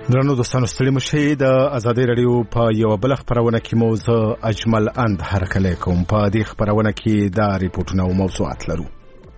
درنو دوستانو ستړي مشئ د ازادي رادیو په یو بل خبرونه کې موضوع اجمل اند هرکلی کوم. په دې خبرونه کې دا ریپورتونه او موضوعات لرو.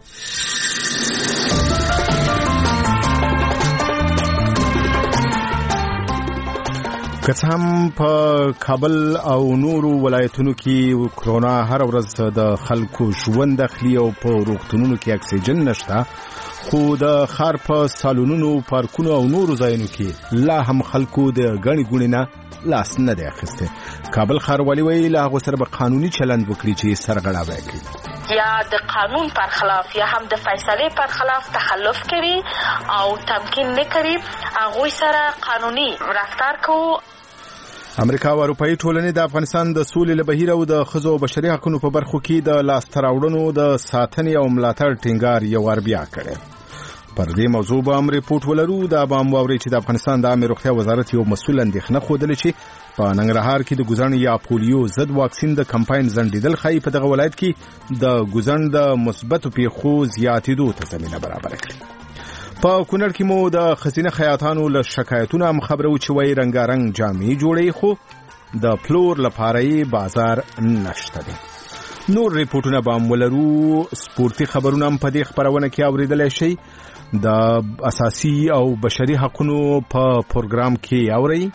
که څه هم په کابل او نورو ولایتونو کې کرونا هر ورځ د خلکو ژوند اخلي او په روغتونونو کې اکسیجن نشته، خو د ښار په سالونونو، پارکونو او نورو ځایونو کې لا هم خلکو د ګڼې ګوڼې نه لاس نه دی اخیستی. کابل ښاروالي وایي له هغو سره به قانوني چلند وکړي چې سرغړاوی کوي یا د قانون پر خلاف یا هم د فیصلې پر خلاف تخلف کوي او تمکین نه کوي، هغوی سره قانوني رفتار کوو. امریکا او اروپایي ټولنې د افغانستان د سولې له بهیر او د ښځو او بشري حقونو په برخو کې د لاسته راوړنو د ساتنې او ملاتړ ټینګار یو وار بیا کړی. پر دې موضوع به هم ریپورټ ولرو. دا به هم واورئ چې د افغانستان د عامې روغتیا وزارت یو مسؤل اندېښنه ښودلې چې په ننګرهار کې د ګوزڼ یا پولیو ضد واکسین د کمپاین ځنډېدل ښایي په دغه ولایت کې د ګوزڼ د مثبتو پیښو زیاتېدو ته زمینه برابره کړي. په کونړ کې مو د ښځینه خیاطانو له شکایتونو هم خبره و چې وایي رنګارنګ جامې جوړوي، خو د پلور لپاره یې بازار نشته دی. نور ریپورټونه به هم ولرو. سپورتي خبرونه هم په دې خبرونه کې اورېدلی شئ. د اساسي او بشري حقونو په پروګرام کې اورئ.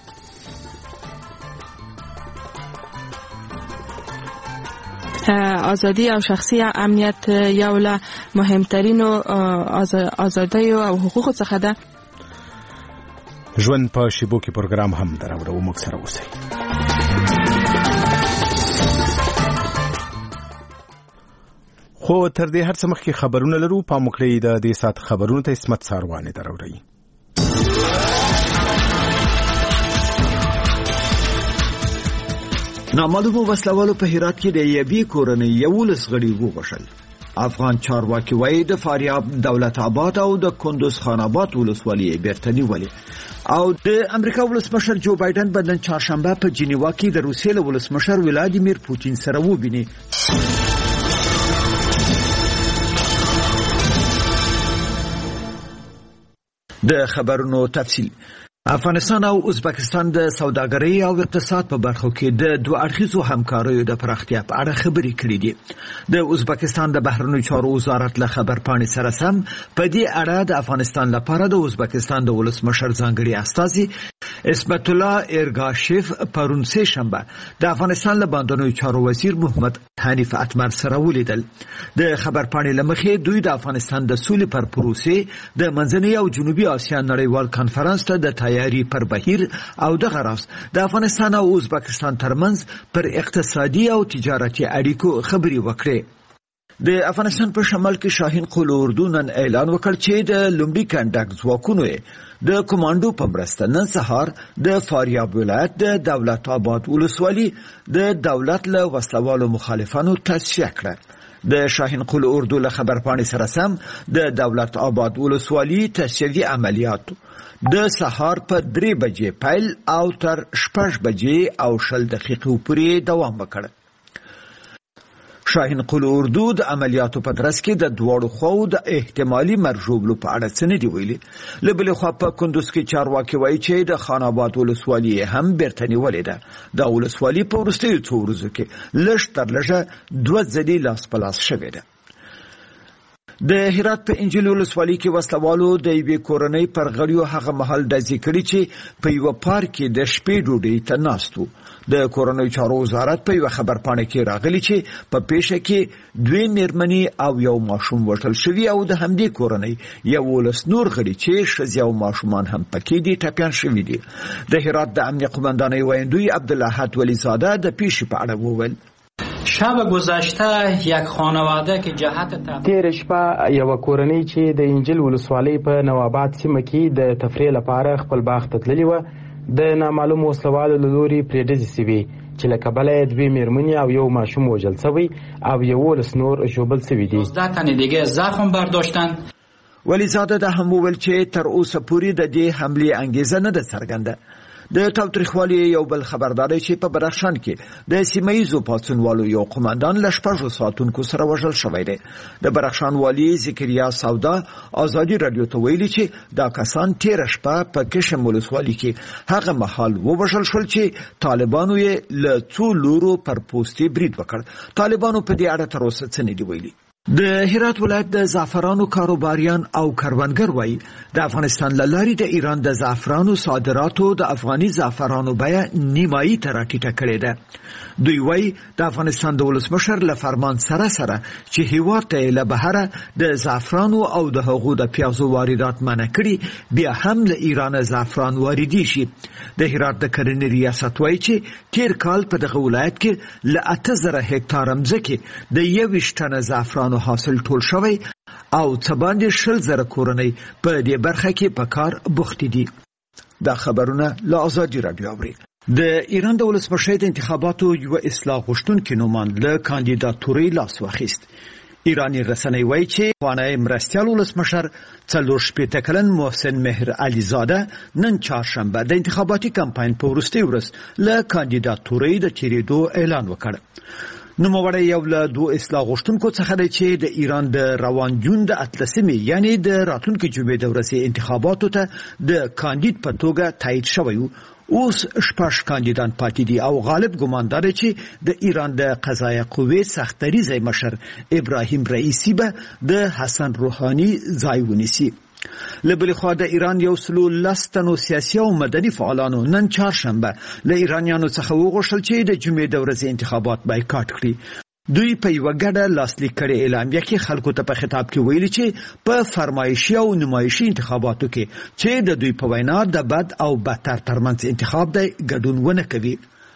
آزادی او شخصی امنیت یو له مهمترینو آزادیو او حقوقو څخه ده. ژوند په شیبو کې پروګرام هم دراوړو. موږ سره اوسئ. خو تر دې هر څه مخکې خبرونه لرو. پام وکړئ د دې ساعت خبرونو ته اسمت ساروانې دراوړئ. نامعلومو وسلوالو په هرات کې د یوې کورنۍ 11 غړي ووژل. افغان چارواکي وایي د فاریاب، دولت آباد او د کندوز خان آباد ولسوالۍ بیرته نیولې. او د امریکا ولسمشر جو بایدن به نن چهارشنبه په جنیوا کې د روسیې له ولسمشر ولادیمیر پوتین سره وویني. د خبرونو تفصیل. افغانستان او ازبکستان د سوداګرۍ او اقتصاد په برخو کې د دوه اړخیزو همکاریو د پراختیا په اړه خبرې کړې دي. د ازبکستان د بهرنیو چارو وزارت له خبرپاڼې سره سم په دې اړه د افغانستان لپاره د ازبکستان د ولسمشر ځانګړي استازي اسمت الله ایرگاشیف پرون سه شنبه د افغانستان له بهرنیو چارو وزیر محمد حنیف اتمر سره ولیدل. د خبرپاڼې له مخې دوی د افغانستان د سولې پر پروسې د منځنۍ او جنوبي اسیا نړیوال کانفرنس ته د تیاری پر بهیر او د غرض د افغانستان او ازبکستان ترمنځ پر اقتصادي او تجارتي اړیکو خبرې وکړې. د افغانستان په شمال کې شاهین قول اردو نن اعلان وکړ چې د لومړي کنډک ځواکونو د کمانډو په مرسته نن سهار د فاریاب ولایت د دولت آباد ولسوالۍ د دولت له وسلوالو مخالفانو تصفیه کړه. د شاهین قول اردو له خبرپاڼې سره سم د دولت آباد ولسوالۍ تصفیوي عملیات د سهار په 3 بجې پیل او تر 6 بجې او 0 دقیقې پورې دوام وکړ. شاهین قول اردو د عملیاتو په ترڅ کې د دواړو خواو د احتمالي مرجوبلو په اړه څه نه دی ویلي. له بلې خوا په کندوز کې چارواکي وایي چې د خان آباد ولسوالۍ هم بیرته نیولې ده. د ولسوالۍ په وروستیو څو ورځو کې لږ تر لږه 2 ځلې لاس په لاس شوې ده. د هرات په انجیل ولسوالۍ کې وسلوالو د یوې کورنۍ پر غړیو هغه مهال ډزې کړې چې په یوه پارک کې د شپې ډوډۍ ته ناست وو. د کورنۍ چارو وزارت په یوه خبرپاڼه کې راغلی چې په پیښه کې 2 میرمنې او یو ماشوم وژل شوي او د همدې کورنۍ 11 نور غړي چې ښځې او ماشومان هم پکې دي ټپیان شوي دي. د هرات د امنیه قماندانۍ ویاندوی عبدالاحد ولیزاده د پیښې په اړه وویل: شب گذشته یک خانواده که جهت تیر شپه یو کورنۍ چې د انجیل ولسوالۍ په نواباد سیمه کې د تفریح لپاره خپل باغ ته تللې و، د نامعلوم وسلوالو له لوري پرې ډزې شوې چې له کبله 2 میرمنې او یو ماشوم وژل شوی او 11 نور ژوبل شوي دي. 12 تن دیگه زخم برداشتن. ولیزاده د هم وویل چې تر اوسه پورې د دې حملې انګیزه نه ده څرګنده. د تاوتریخوالي یو بل خبرداري چې په بدخشان کې د سیمایزو پاڅونوالو یو قومندان له 6 ساعتونکو سره وژل شوی دی. د بدخشان والي ذکریا سودا ازادي رادیو ته ویلي چې دا کسان تیر شپه په کشم ولسوالي کې هغه مهال ووژل شول چې طالبانو یې له څو لورو پر پوستي برید وکړ. طالبانو په دې اړه تر اوسه څه نه دی ویلي. د هرات ولایت د زعفرانو کاروباریان او کروندګر وایي د افغانستان له لارې د ایران د زعفرانو صادراتو د افغاني زعفرانو بیه نیمایي ته راټیټه کړې ده. دوی وایي د افغانستان د ولسمشر له فرمان سره چې هیواد ته له بهره د زعفرانو او د هغو د پیازو واردات منع کړي، بیا هم له ایران زعفران واردېږي. د هرات د کرنې ریاست وایي چې تیر کال په دغه ولایت کې له 8000 هکتار ځمکې د 21 ټنه زعفرانو حاصل ټول شوی او څه باندې 100,000 کورنۍ په دې برخه کې په کار بوخت دي. دا خبرونه له آزادي رادیو اوري. د ایران د ولسمشر د انتخاباتو یو اصلاح غوښتونکي نوماند له کاندیداتوري لاس واخیست. ایرانی رسنۍ وایي چې خوانی مرستیال ولسمشر 40 کلن محسن مهر علیزاده نن چهارشنبه د انتخاباتي کمپاین په وروستي ورځ له کاندیداتوري د تیریدو اعلان وکړ. نوموړی یو له 2 اصلاح غوښتونکو څخه دی چې د ایران د روان جون د 18 یعنی د راتلونکي جمعې د ورځې انتخاباتو ته د کاندید په توګه تایید شوی و. اوس 6 کاندیدان پاتې دي او غالب ګماندار چې د ایران د قضایه قوې سختریزه مشر ابراهیم رئیسی به د حسن روحانی ځای ونیسي. لبلی خوا د ایران یو سلو لستنو سیاسي او مدني فعالانو نن چهارشنبه له ایرانیانو څخه وغوښتل چې د جمعې د ورځې انتخابات بایکاټ کړي. دوی په یو ګډه لاسلیک کړي اعلامیه کې خلکو ته په خطاب کې ویلي چې په فرمایشي او نمایشي انتخاباتو کې چې د دوی په وینا د بد او بدتر ترمنځ انتخاب دی ګډون ونه کوي.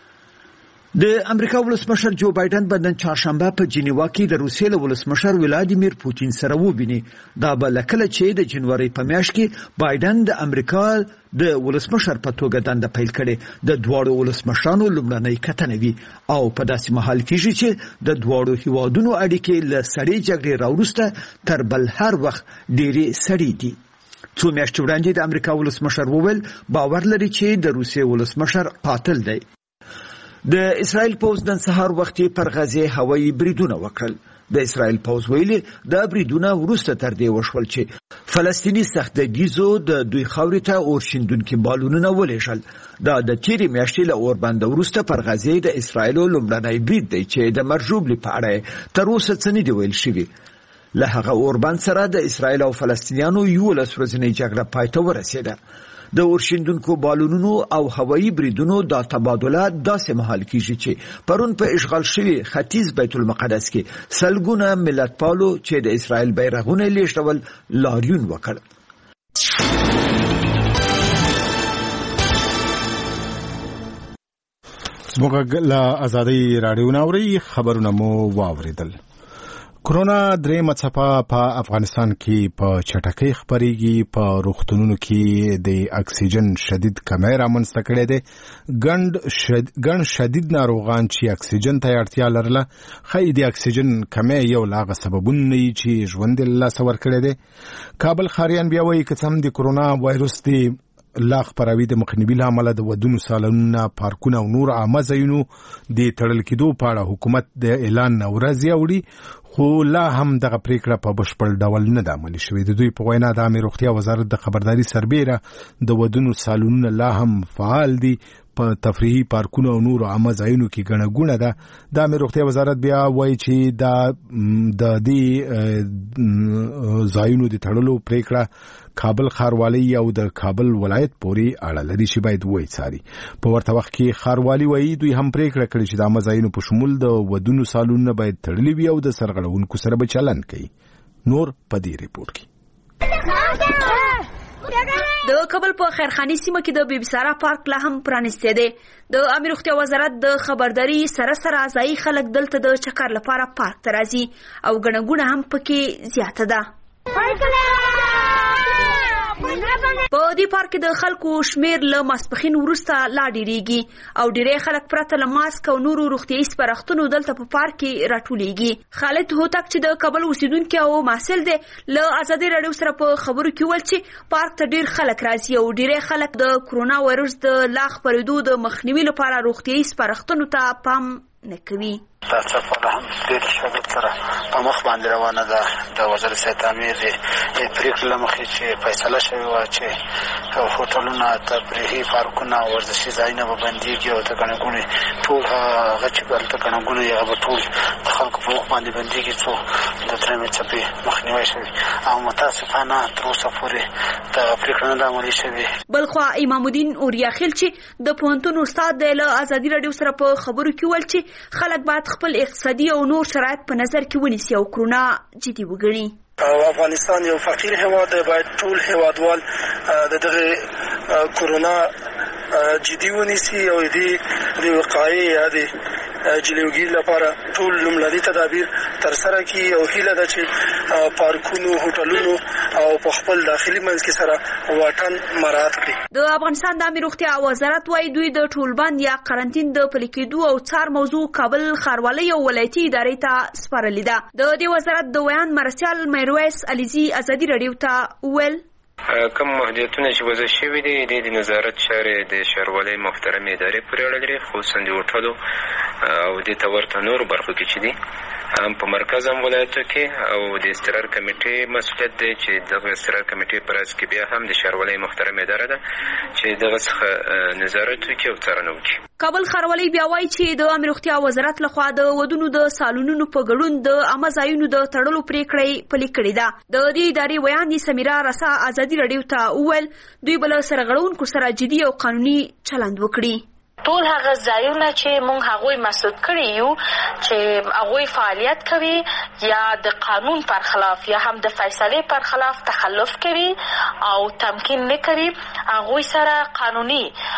د امریکا ولسمشر جو بایدن به نن چهارشنبه په جنیوا کې د روسیې له ولسمشر ولادیمیر پوتین سره وویني. دا به لکه چې د جنوري په میاشت کې بایدن د امریکا د ولسمشر په توګه دنده پیل کړي. د دواړو ولسمشرانو لومړنۍ کتنه وي او په داسې مهال کې چې د دواړو هیوادونو اړیکې له سړې جګړې راوروسته تر بل هر وخت ډېرې سړې دي. څو میاشتې وړاندې د امریکا ولسمشر وویل باور لري چې د روسیې ولسمشر قاتل دی. د اسرائیل پوز نن سهار وختي پر غزه هوایي بریدونه وکړل. د اسرائیل پوز ویلي د بریدونه وروسته تر دې وشول چې فلسطینی سختګیزو د دوی خاورې ته اورشیندونکي بالونونه ولېږل. دا د تیرې میاشتې له اوربند وروسته پر غزه د اسرائیل لومړنی برید دی چې د مرجوبلي په اړه تر اوسه څه نه دی ویل شوی. له هغه اوربند سره د اسرائیل او فلسطینیانو 11 ورځنۍ جګړه پای ته ورسېده. د اورشیندونکو بالونونو او هوایي بریدونو دا تبادله داسې مهال کیږي چې پرون په اشغال شوی ختیځ بیت المقدس کې سلګونه ملتپالو چې د اسرائیل بیرغونه لیږدول لاریون وکړ. زموږ له آزادي رادیو ناوري خبرونه مو واوریدل. کرونا درېمه څپه په افغانستان کې په چټکۍ خپرېږي. په روغتونونو کې د اکسیجن شدید کمی رامنځته کړی دی. ګڼ شدید ناروغان چې اکسیجن ته اړتیا لرله ښایي د اکسیجن کمی یو له هغه سببونه نه وي چې ژوند یې له لاسه ورکړی دی. کابل ښاریان بیا وایي که څه هم د کرونا وایرس دی لا خپروي د مخنیوي له امله د ودونو سالونونه، پارکونه او نور عامه ځایونو د تړل کېدو په اړه حکومت د اعلان نه ورځې اوړي، خو لا هم دغه پریکړه په بشپړ ډول نه ده عملي شوې. د دوی په وینا د عامه روغتیا وزارت د خبرداري سربیره د ودونو سالونونه لا هم فعال دي. په تفریحي پارکونو او نور عامه ځایونو کې ګڼه ګوڼه ده. د عامه روغتیا وزارت بیا وایي چې د دې ځایونو د تړلو پریکړه کابل ښاروالۍ او د کابل ولایت پورې اړه لري چې باید وڅاري. په ورته وخت کې ښاروالي وایي دوی هم پریکړه کړې چې د عامه ځایونو په شمول د ودونو سالونونه باید تړلي وي او د سرغړونکو سره به چلند کوي. نور په دې ریپورت کې د کابل په خیرخاني سیمه کې د بیبي سارا پارک لا هم پرانیستی دی. د عامه روغتیا وزارت د خبرداري سره ځایي خلک دلته د چکر لپاره پارک ته راځي او ګڼه ګوڼه هم پکې زیاته ده. په دې پارک د خلکو شمیر له ماسپخین وروسته لا ډیریږي او ډیری خلک پرته له ماسک او نورو روغتیايي سپارښتنو دلته په پارک کې راټولیږي. خالد هوتک چې د کابل اوسیدونکي او محصل دی له ازادي راډیو سره په خبرو کې ویل چې پارک ته ډیر خلک راځي او ډیری خلک د کرونا وایرس د لا خپرېدو د مخنیوي لپاره روغتیايي سپارښتنو ته پام نه کوي. دا څه هم ډېر شدت سره په مخ باندې روانه ده. د وزارت صحت عامې د پرېکړې له مخې چې فیصله شوې وه چې هوټلونه، تفریحي پارکونه، ورزشي ځایونه به بندېږي او د ګڼې ګوڼې ټول هغه چې هلته ګڼه ګوڼې هغه به ټول د خلکو په مخ باندې بندېږي څو د درېیمې څپې مخنیوی شوي او متاسفانه تر اوسه پورې دغه پرېکړه نه ده عملي شوې. بلخوا امام الدین اوریاخیل چې د پوهنتون استاد دی له ازادي راډیو سره په خبرو کې ویل چې خلک باید خپل اقتصادي او نور شرایط په نظر کې ونیسي او کرونا جدي وګڼي. افغانستان یو فقیر هیواد دی، باید ټول هیوادوال د دغه کرونا جدي ونیسي او د وقایې یا د جلوګیري لپاره ټول لومړني تدابیر ترسره کړي او هیله ده چې پارکونو، هوټلونو او په خپل داخلي منځ کې سره واټن مراعات کړي. د افغانستان د عامه روغتیا وزارت وايي دوی د ټولبند یا قرنټین د پلي کېدو او څار موضوع کابل ښاروالۍ او ولایتي ادارې ته سپارلې ده. د دې وزارت د ویان مرسیال میرویس علیزي ازادي راډیو ته ویل کوم محدودیتونه چې وضع شوي دي د نظارت چارې د ښاروالۍ محترمې ادارې پورې اړه لري، خصوصا د هوټلو او دې ته ورته نورو برخو کې چې دي هم په مرکز هم ولایتو کې او د استقرار کمیټې مسؤلیت دی چې دغه استقرار کمیټې په راس کې بیا هم د ښاروالۍ محترمې اداره ده چې دغه څخه نظارت وکړي او څارنه وکړي. کابل ښاروالۍ بیا وایي چې د عامه روغتیا وزارت لخوا د ودونو د سالونونو په ګډون د عامه ځایونو د تړلو پریکړې پلي کړې ده. د دې ادارې ویان سمیرا رسا ازادي راډیو ته وویل دوی به له سرغړونکو سره جدي او قانوني چلند وکړي. ټول هغه ځایونه چې مونږ هغوی مسدود کړي یو چې هغوی فعالیت کوي یا د قانون پر خلاف یا هم د فیصلې پر خلاف تخلف کوي او تمکین نه کوي، هغوی سره قانوني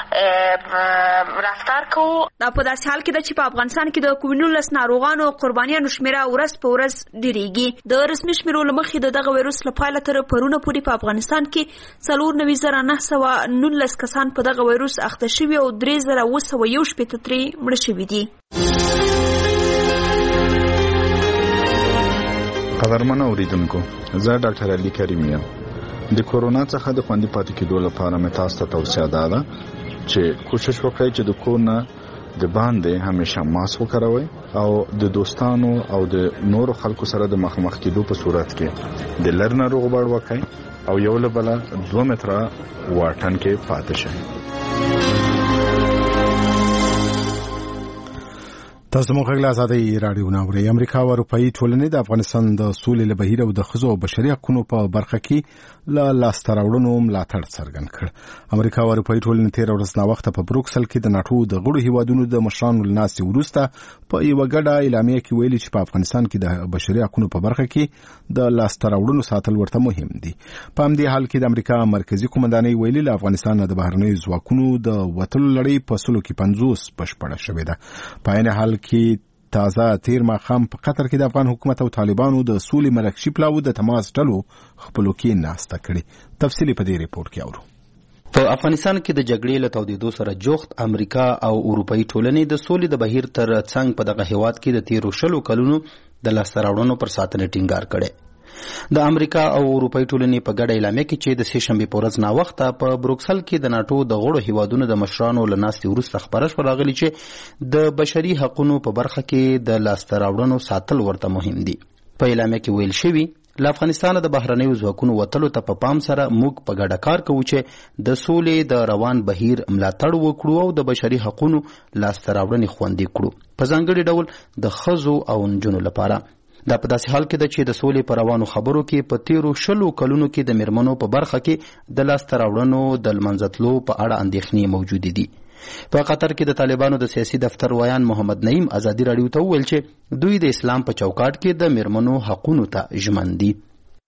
رفتار کوو. دا په داسې حال کې ده چې په افغانستان کې د کووډ-19 ناروغانو قربانیانو شمیره ورځ په ورځ ډیریږي. د رسمي شمیرو له مخې د دغه وایرس له پایله تر پرونه پورې په افغانستان کې 49,919 کسان په دغه وایرس اخته شوي او 3,961 ترې مړه شوي دي. قدرمنو اوریدونکو، زه ډاکټر علي کریم یم. د کورونا څخه د خوندي پاتې کېدو لپاره مې تاسو ته توصیه ده چې کوشش وکړئ چې د کور نه د باندې همیشه ماسک وکاروئ او د دوستانو او د نورو خلکو سره د مخامخ کېدو په صورت کې د لرنه روغبړ وکړئ او یو له بله 2 متره واټن کې پاتې شئ. تاسو مو خپل ازادي رادیو ناوړي. امریکا او اروپאי ټولنې د افغانستان د سولې له بهیر او د ښځو او بشري حقوقو په برخه کې له لاسته راوړنو ملاتړ څرګند کړ. امریکا او اروپאי ټولنې تیر ورځ نا وخت په بروکسل کې د ناتو د غړو هیوادونو د مشرانو لناسي وروسته په یو غډه اعلامیه کې ویلي چې په افغانستان کې د بشري حقوقو په برخه کې د لاسته راوړنو ساتل ورته مهم دي. په همدې حال کې د امریکا مرکزی قومندانۍ ویلي له افغانستان د بهرنیو ځواکونو د وټلو لړۍ په سلو کې 50 بشپړه شوې ده. په عین حال کې تازه تیر ماښام په قطر کې د افغان حکومت او طالبانو د سولې ملکشي پلاوي د تماس ډلو خپلوکي ناسته کړي. تفصیلی په دې ریپورت کې اورو. په افغانستان کې د جګړې له تودېدو سره جوخت امریکا او اروپאי ټولنې د سولې د بهیر تر څنګ په دغه هیواد کې د تیرو 10 کلونو د لاسته راوړنو پر ساتنه ټینګار کړي. د امریکا او اروپאי ټولنې په ګډه اعلامیه کې چې د سه شنبه په ورځ نا وخته په بروکسل کې د ناتو د غړو هیوادونو د مشرانو لناستي وروسته خبره شو راغلی چې د بشري حقوقو په برخه کې د لاسته راوړنو ساتل ورته مهم دي. په اعلامیه کې ویل شوی له افغانستان د بهرنیو ځواکونو وتلو ته په پام سره موږ په ګډه کار کوو چې د سولې د روان بهیر ملاتړ وکړو او د بشري حقوقو لاسته راوړنې خوندي کړو، په ځانګړي ډول د ښځو او نجونو لپاره. دا په داسې حال کې ده چې د سولې په روانو خبرو کې په تیرو 10 کلونو کې د میرمنو په برخه کې د لاسته راوړنو د لمنځتلو په اړه اندېښنې موجودې دي. په قطر کې د طالبانو د سیاسي دفتر ویان محمد نعیم ازادي راډیو ته وویل چې دوی د اسلام په چوکاټ کې د میرمنو حقوقو ته ژمن دي.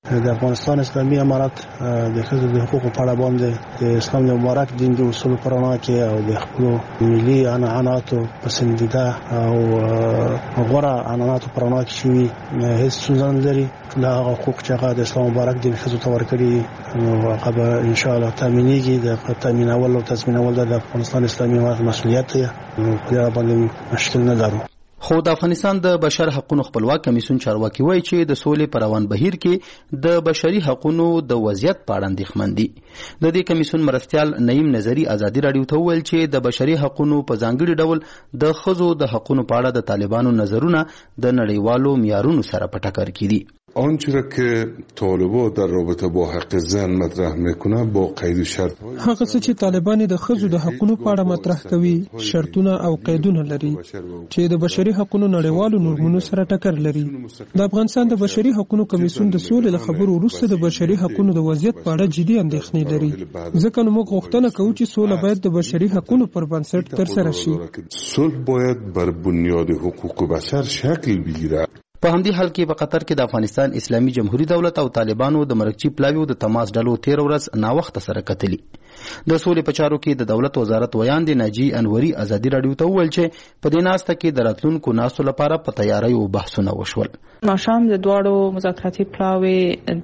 د افغانستان اسلامي امارت د ښځو د حقوقو په اړه باندې د اسلام د مبارک دین د اصول په رڼا کې او د خپل ملي عنعناتو پسندیده او غوره عنعناتو په رڼا کې شوي هیڅ ستونزه نه لري. ټول هغه حقوق چې هغه د اسلام مبارک دین ښځو ته ورکړي نو هغه به انشاءالله تامینېږي. د تامینول او تضمینول د افغانستان اسلامي امارت مسؤلیت دی، نو په دې باندې مشکل نه لرو. خو د افغانستان د بشر حقوقو خپلواک کمیسیون چارواکي وایي چې د سولې پر روان بهیر کې د بشري حقوقو د وضعیت په اړه اندېښمن دي. د دې کمیسیون مرستیال نعیم نظری ازادي رادیو ته وویل چې د بشري حقوقو په ځانګړي ډول د ښځو د حقوقو په اړه د طالبانو نظرونه د نړیوالو معیارونو سره په ټکر کې دي. آنچه را که طالبان در رابطه با حق زن مطرح میکنه با قید و شرط هغه څه چې طالبان د ښځو د حقوقو په اړه مطرح کوي شرطونه او قیدونه لري چې د بشري حقوقو نړیوالو نورمونو سره ټکر لري. د افغانستان د بشري حقوقو کمیسیون د سولې له خبرو وروسته د بشري حقوقو د وضعیت په اړه جدي اندېښنې لري. ځکه نو موږ غوښتنه کوو چې سوله باید د بشري حقوقو پر بنسټ ترسره شي. صلح باید بر بنیاد حقوق بشر شکل بگیره. په همدې حال کې په قطر کې د افغانستان اسلامي جمهوریت دولت او طالبانو د مرکزي پلاویو د تماس ډلو 13 ورځ ناوخته سره کتلي. د سولې په چارو کې د دولت وزارت ویان دی ناجی انوري ازادي رادیو ته وویل چې په دې ناسته کې د راتلونکو ناستو لپاره په تیاری او بحثونه وشول. ماښام د دواړو مذاکراتي پلاوي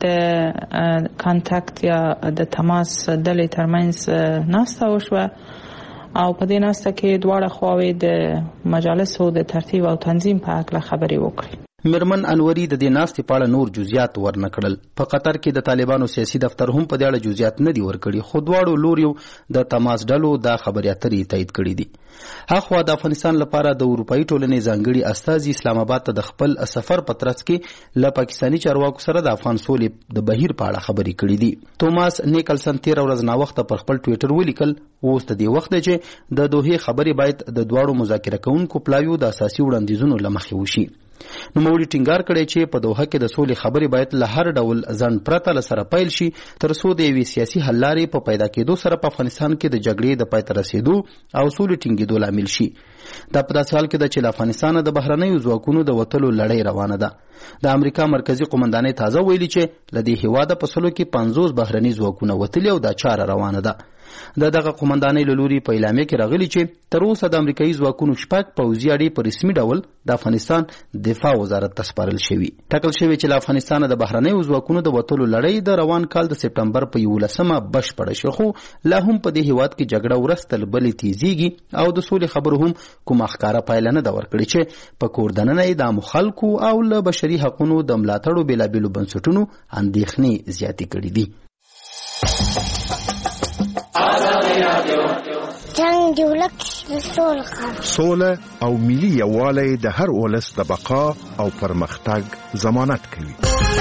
د کانټاکټ یا د تماس ډلې ترمنځ ناسته وشوه او په دې ناسته کې دواړه خواوې د مجالسو د ترتیب او تنظیم په اړه خبرې وکړي. میرمن انوري د دې ناستې په اړه نور جزئیات ورنکړل. په قطر کې د طالبانو سیاسي دفتر هم په دې اړه جزئیات نه دي ورکړي، خو دواړو لوریو د تماس ډلو دا خبرې اترې تایید کړي دي. هغه د افغانستان لپاره د اروپאי ټولنې ځانګړي استازي اسلام آباد ته د خپل سفر په ترڅ کې له پاکستاني چارواکو سره د افغان سولې د بهیر په اړه خبرې کړي دي. توماس نیکلسن 13 ورځ ناوخته پر خپل ټویټر ولیکل اوس د دې وخت دی چې د دوحې خبرې باید د دواړو مذاکره کوونکو پلاویو د اساسي وړاندیزونو له مخې وشي. نوموړي ټینګار کړی چې په دوحه کې د سولې خبرې باید له هر ډول ځنډ پرته له سره پیل شي تر څو د یوې سیاسي حل لارې په پیدا کېدو سره په افغانستان کې د جګړې د پای ته رسېدو او سولې ټینګېدو لامل شي. دا په داسې حال کې ده چې له افغانستانه د بهرنیو ځواکونو د وتلو لړۍ روانه ده. د امریکا مرکزی قومندانۍ تازه ویلي چې له دې هېواده په سلو کې 50 بهرني ځواکونه وتلي او دا چاره روانه ده. دغه قومندانۍ له لوري په اعلامیه کې راغلي چې تر اوسه د امریکایي ځواکونو 6 پوځي اډې په رسمي ډول د افغانستان دفاع وزارت ته سپارل شوي. ټاکل شوی چې له افغانستانه د بهرنیو ځواکونو د وتلو لړۍ د روان کال د سپټمبر په 11مه بشپړه شي، خو لا هم په دې هېواد کې جګړه ورځ تر بلې تیزیږي او د سولې خبرو هم کومه ښکاره پایله نه ده ورکړې چې په کور دننه یې د عامو خلکو او له بشري حقوقو د ملاتړو بېلابېلو بنسټونو اندېښنې زیاتې کړي دي. جنگ دی ولک سوله او ملي یووالی د هر ولس د بقا او پرمختګ ضمانت کوي.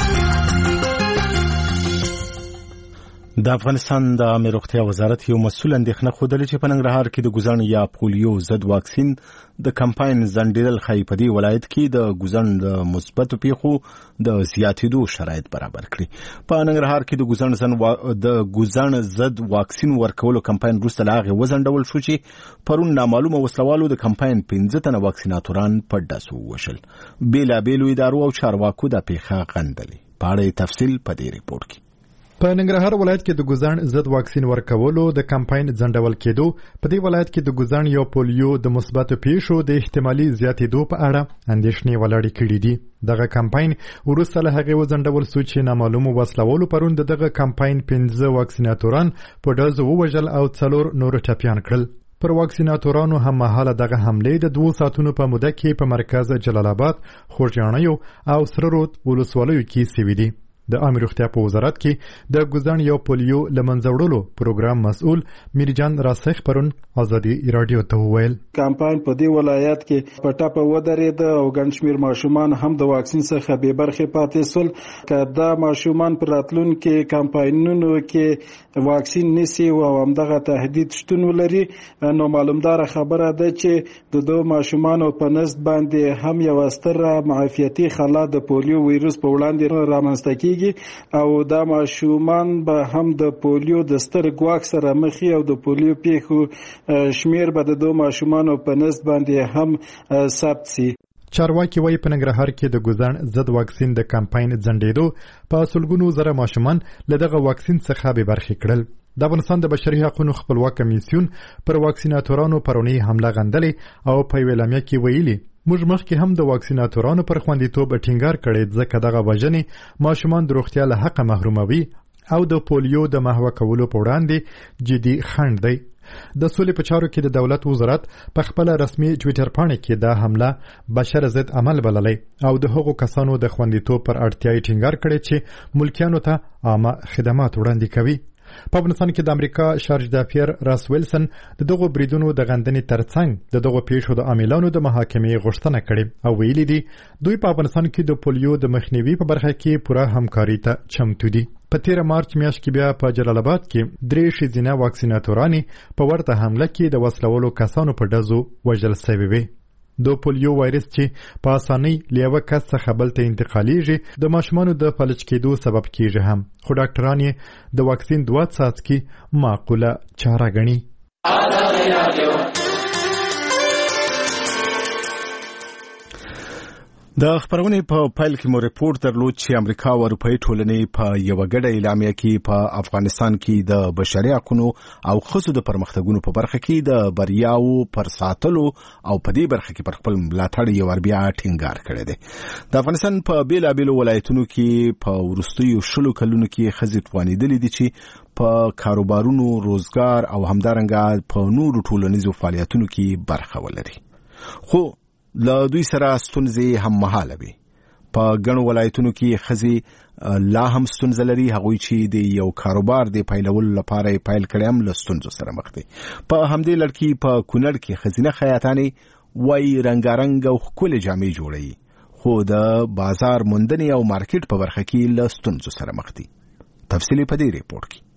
د افغانستان د عامه روغتیا وزارت یو مسؤل اندېښنه خوده چې په ننګرهار کې د ګوزن یا پولیو ضد واکسین د کمپاین ځنډیدل ښایي په دې ولایت کې د ګوزن د مثبتو پیښو د زیاتېدو شرایط برابر کړي. په ننګرهار کې د ګوزن ضد واکسین ورکولو کمپاین وروسته له هغې وځنډول شو چې پرون نامعلومه وسلوالو د کمپاین 15 تنه واکسیناتوران په ډزو ووژل. بېلابېلو ادارو او چارواکو دا پیښه غندلې. په اړه تفصیل په دې ریپورټ کې. په ننګرهار ولایت کې د ګوزن ضد واکسین ورکولو د کمپاین ځنډول کېدو په دې ولایت کې د ګوزن یا پولیو د مثبتو پیښو د احتمالي زیاتېدو په اړه اندېښنې ولاړې کړي دي. دغه کمپاین وروسته له هغې وځنډول شو چې نامعلومو وسلوالو پرون دغه کمپاین 15 واکسیناتوران په ډزو ووژل او 4 نور ټپیان کړل. پر واکسیناتورانو هم مهاله دغه حملې د 2 ساعتونو په موده کې په مرکز جلال آباد، خوږیاڼیو او سره رود ولسوالیو کې سوي دي. د عامه روغتیا په وزارت کې د ګوزن یا پولیو له منځه وړلو پروګرام مسؤل میرجان راسخ پرون ازادي رادیو ته وویل کمپاین په دې ولایت کې په ټاپه ودرېده او ګڼ شمېر ماشومان هم د واکسین څخه بې برخې پاتې سول. که دا ماشومان په راتلونکي کمپاینونو کې واکسین نیسي او همدغه تهدید شتون ولري نو معلومدار خبره ده چې د دوه ماشومانو په نسبت باندې هم یو ستره معافیتي خلا د پولیو وایروس په وړاندې رامنځته کیږي او دا ماشومان به هم د پولیو د ستر ګواښ سره مخ او د پولیو پیښو شمیر به د دوه ماشومانو په نسبت باندې هم ثبت سي. چارواکي وایي په ننګرهار کې د ګوزڼ ضد واکسین د کمپاین ځنډېدو په سلګونو زره ماشومان له دغه واکسین څخه بې برخې کړل. د افغانستان د بشري حقوقو خپلواک کمیسیون پر واکسیناتورانو پرونی حمله غندلې او په یوه اعلامیه کې ویلي موږ مخکې هم د واکسیناتورانو پر خوندیتوب ټینګار کړی ځکه دغه وژنې ماشومان د روغتیا له حقه محروموي او د پولیو د محوه کولو په وړاندې جدي خنډ دی. د سولې په چارو کې د دولت وزارت په خپل رسمي ټویټر پاڼه کې دا حمله بشر ضد عمل بللی او د هغو کسانو د خوندیتوب پر اړتیا ټینګار کړی چې ملکیانو ته عامه خدمات وړاندې کوي. په افغانستان کې د امریکا شارج دافیر راس ویلسن د دغو بریدونو د غندنې ترڅنګ د دغو پیښو د عاملانو د محاکمې غوښتنه کړې او ویلي دي دوی په افغانستان کې د پولیو د مخنیوي په برخه کې پوره همکاري ته چمتو دي. په 13 مارچ میاشت کې بیا په جلال آباد کې 3 ښځینه واکسیناتورانې په ورته حمله کې د وسلوالو کسانو په ډزو وژل شوې وې. د پولیو وایرس چې په اسانۍ له یوه کس څخه بل ته انتقالیږي د ماشومانو د فلج کېدو سبب کیږي هم، خو ډاکټران یې د واکسین 2 څاڅکي معقوله چاره ګڼي. د خبرونې په پایل کې مو ریپورت درلود چې امریکا او اروپایي ټولنې په یوه ګډه اعلامیه کې په افغانستان کې د بشري حقوقو او ښځو د پرمختګونو په برخه کې د بریاو پر ساتلو او په دې برخه کې پر خپل ملاتړ یو ور بیا ټینګار کړی دی. د افغانستان په بیلابیلو ولایتونو کې په وروستیو 10 کلونو کې ښځې توانېدلې دي چې په کاروبارونو، روزګار او همدارنګه په نورو ټولنیزو فعالیتونو کې برخه ولري. خو له دوی سره ستونزې هم مهاله وي. په ګڼو ولایتونو کې ښځې لا هم ستونزه لري، هغوی چې د یو کاروبار د پیلولو لپاره یې پیل کړی هم له ستونزو سره مخ دي. په همدې لړ کې په کونړ کې ښځینه خیاطانې وایي رنګارنګ او ښکلې جامې جوړوي، خو د بازار موندنې او مارکیټ په برخه کې له ستونزو سره مخ دي. تفصیلي په دې ریپورت کې.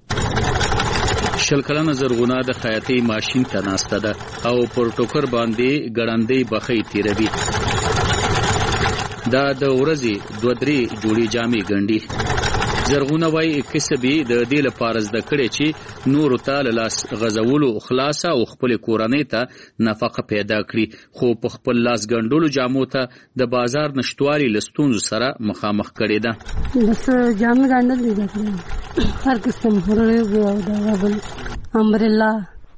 شلکلانه زرغونه د خیاطۍ ماشین ته ناسته ده او پر ټوکر باندې ګړندۍ بخۍ تیروي. دا د ورځې 2-3 جوړې جامې ګنډي. زرغونه وایي کسب یې د دې لپاره زده کړی چې نورو ته له لاس غځولو خلاصه او خپلې کورنۍ ته نفقه پیدا کړي، خو په خپل لاس ګنډلو جامو ته د بازار نشتوالي له ستونزو سره مخامخ کړې ده. بس جامې ګنډل زده کړم، هر قسم هورې او دا بل امبریلا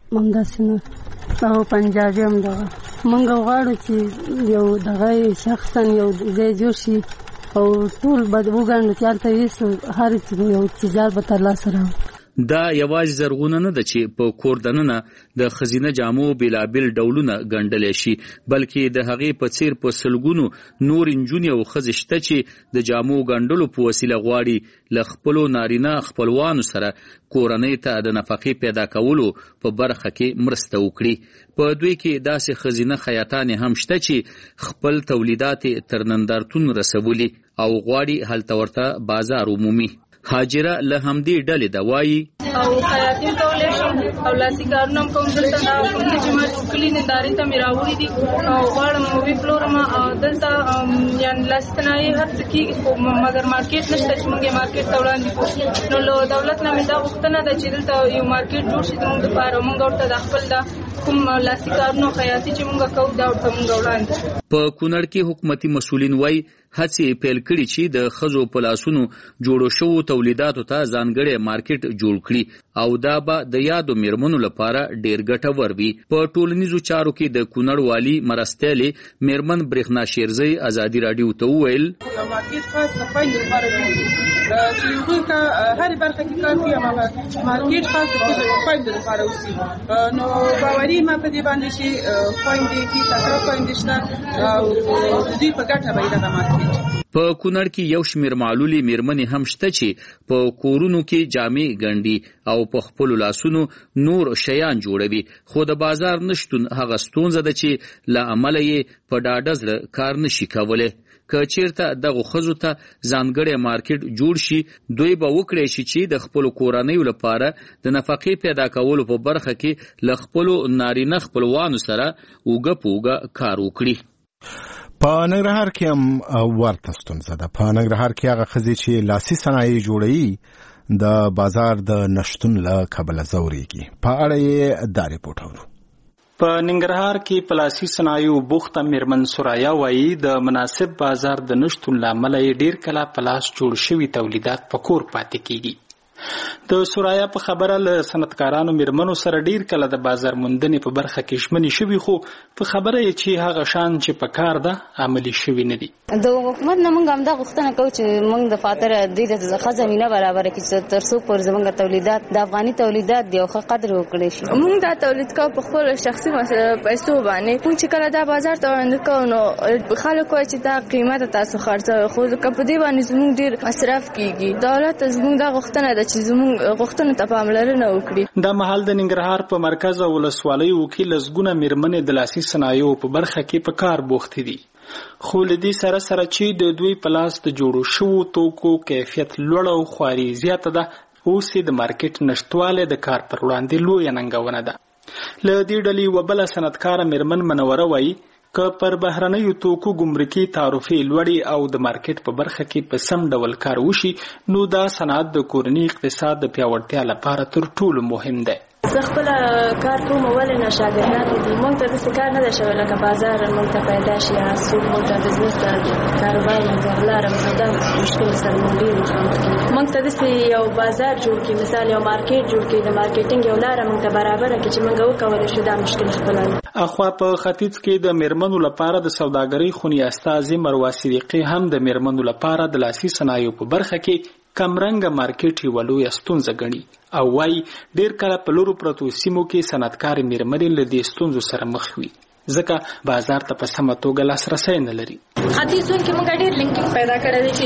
ممداسنه او پنجابي هم دغه مونږ غواړو چې یو دغه شخصا یو ځای جوړ شي او ټول به وګڼو چې هلته ویسو هر یو تجار به ترلاسه راوړو. دا یوازې زرغونه نه ده چې په کور دننه د ښځینه جامو بیلابیل ډولونه ګنډلی شي، بلکې د هغې په څیر په سلګونو نور نجونې او ښځې شته چې د جامو ګنډلو په وسیله غواړي له خپلو نارینه خپلوانو سره کورنۍ ته د نفقې پیدا کولو په برخه کې مرسته وکړي. په دوی کې داسې ښځینه خیاطانې هم شته چې خپل تولیدات تر نندارتون رسولي او غواړي هلته ورته بازار عمومي. حاجره له همدې ډلې ده، وایي او خیاطي کولی شم او لاسي کارونه هم کوم. دلته دا کوم چې ما ټوکلي نندارې ته مې راوړي دي او غواړم وپلورم او دلته یعنې لاسي صنایع هر څه کېږي، خو مګر مارکیټ نشته چې موږ یې مارکیټ ته وړاندې کړو. نو له دولت نه مې دا غوښتنه ده چې دلته یو مارکیټ جوړ شي زموږ دپاره، موږ ورته د خپل دا کوم لاسي کارونه خیاطي چې موږ کوو دا ورته موږ وړاندې. په کونړ کې حکومتي مسؤلین وایي هڅې پیل کړي چې د ښځو په لاسونو جوړو شوو تولیداتو ته ځانګړی مارکیټ جوړ کړي او دا به د یادو میرمنو لپاره ډیر ګټور وي. په ټولنیزو چارو کې د کونړ والي مرستیالې میرمن برېښنا شیرزی ازادي راډیو ته وویل مارکیټ خاص د خویندو لپاره جوړ چې هغوی که هرې برخه کې کار کوي هماغه مارکیټ خاص د خویندو لپاره اوسي. نو باوري ما په دې باندې چې خویندې کې تکړه خویندې شته او د دوی په ګټه به یې دغه مارکیټ. په کونړ کې یو شمیر معلولي میرمنې هم شته چې په کورونو کې جامې ګنډي او په خپلو لاسونو نور شیان جوړوي، خو د بازار نشتون هغه ستونزه ده چې له امله یې په ډاډه زړه کار نشي کولی. که چیرته دغه ښځو ته ځانګړی مارکیټ جوړ شي، دوی به وکړی شي چې د خپلو کورنیو لپاره د نفقې پیدا کولو په برخه کې له خپلو نارینه خپلوانو سره اوږه په اوږه کار وکړي. په ننګرهار کې هم ورته ستونزه ده. په ننګرهار کې هغه ښځې چې لاسي صنایع جوړوي د بازار د نشتون له کبله ځورېږي. په اړه یې دا ریپورټ اورو. په ننګرهار کې پلاسي صنایعو بوخته میرمن سوریا وایي د مناسب بازار د نشتون لامل ډیر کله پلاس جوړ شوي تولیدات په کور پاتې کیږي. د سوریا په خبره له صنعتکارانو میرمنو سره ډیر کله د بازار موندنې په برخه کې شمنې شوي، خو په خبره یې چې هغه شان چې په کار ده عملي شوي نه دي. د حکومت نه موږ هم دا غوښتنه کوو چې موږ د خاطر د ښه زمینه برابره کړي چې تر څو پر زموږ تولیدات د افغاني تولیدات د یو ښه قدر وکړي شي. موږ دا تولید کوو په خپل شخصي پیسو باندې. موږ چې کله دا بازار ته وړاندې کوو نو خلک وایي چې دا قیمت تاسو خرڅوي، خو که په دې باندې زموږ ډیر مصرف کیږي. دولت زموږ دا غوښتنه ده چې زموږ غوښتنه ته پاملرنه وکړي. دا مهال د ننګرهار په مرکز او ولسوالیو کې لسګونه میرمنې د لاسي صنایعو په برخه کې په کار بوختې دي، خو له دې سره سره چې د دوی په لاس د جوړو شوو توکو کیفیت لوړ او خواري زیاته ده، اوس د مارکیټ نشټواله د کار پر وړاندې لویه ننګونه ده. له دې ډلې وبله صنعتکار میرمن منوره وایي که پر بهرنیو توکو ګمرکي تعرفې لوړې او د مارکیټ په برخه کې په سم ډول کار وشي، نو دا صنعت د کورني اقتصاد د پیاوړتیا لپاره تر ټولو مهم دی. زه خپل کار کوم ولې نه شاګردان دي، موږ ته داسې کار نه ده شوی لکه بازار موږ ته پیدا شي یا څوک موږ ته بزنس ته کاروبار موږ لاره دا مشکل سره موږ ډېر مخامخ کېږو. موږ ته داسې یو بازار جوړ کړي، مثال یو مارکیټ جوړ کړي، د مارکیټینګ یو لاره موږ ته برابره کړي چې موږ وکولی شو دا مشکل خپله. اخوا په ختیځ کې د میرمنو لپاره د سوداګرۍ خونی استازي مروه صدیقي هم د میرمنو لپاره د لاسي صنایعو په برخه کې کمرنګه مارکیټ یو لویه ستونزه ګڼي او وايي ډیر کله په لورو پرتو سیمو کې صنعتکار میرمنې له دې ستونزو سره مخ وي، ځکه بازار ته په سمه توګه لاسرسی نه لري. ختیځ زون کې موږ ډېر لینکینګ پیدا کړی دی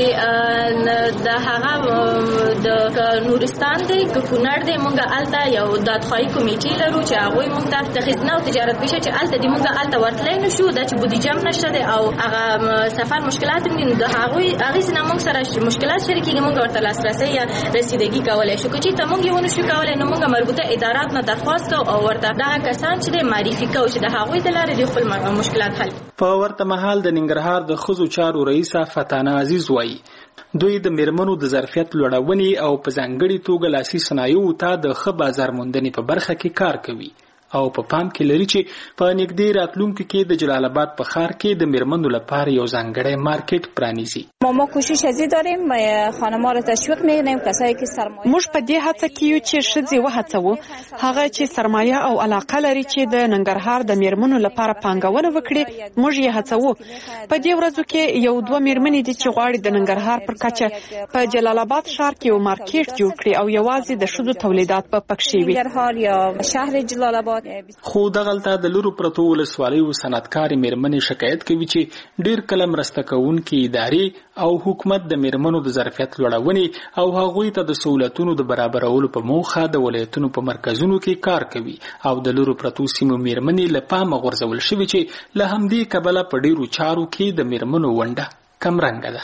چې د هغه د نورستان دی که کونړ دی، موږ هلته یو دادخواهي کمیټې لرو چې هغوی موږ ته د خزانه او تجارت پیشه چې هلته دی موږ هلته ورتلی نه شو، دا چې بودیجه هم نشته دی او هغه سفر مشکلات هم دي، نو د هغې سره موږ سره مشکلات شریکېږي، موږ ورته لاسرسی یا رسیدګي کولی شو. که چېرته موږ یې ونه شو کولی نو موږ مربوطه ادارات نه درخواست کوو او ورته دغه کسان چې دی معرفي کوو چې د هغوی د لارې د خپل مشکلات حل. په ورته مهال د ننګرهار د ښځو چارو رئیسه فتانه عزیز وایي دوی د میرمنو د ظرفیت لوړونې او په ځانګړي توګه لاسي صنایعو ته د ښه بازار موندنې په برخه کې کار کوي او په پام کې لري چې په نږدې راتلونکو کې د جلال آباد په ښار کې د میرمنو لپاره یو ځانګړی مارکیټ پرانیزي. ما کوشش ازی داریم خانم‌ها رو تشویق می‌کنیم کسایی که سرمایه موږ په دې هڅه کې یو چې ښځې وهڅوو هغه چې سرمایه او علاقه لري چې د ننګرهار د میرمنو لپاره پانګونه وکړي، موږ یې هڅوو. په دې ورځو کې یو دوه میرمنې دي چې غواړي د ننګرهار پر کچه په جلال آباد ښار کې یو مارکیټ جوړ کړي او یوازې د ښځو تولیدات په پکښې وي. ننګرهار یا شهر جلال آباد. خو دغلته د لورو پرتو ولسوالیو صنعتکارې میرمنې شکایت کوي چې ډیر کله مرسته کوونکې ادارې او حکومت د میرمنو د ظرفیت لوړونې او هغوی ته د سہولتونو د برابرولو په موخه د ولایتونو په مرکزونو کې کار کوي او د لورو پرتو سیمو میرمنې له پامه غورځول شوي چې له همدې کبله په ډیرو چارو کې د میرمنو ونډه کمرنګه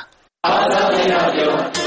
ده.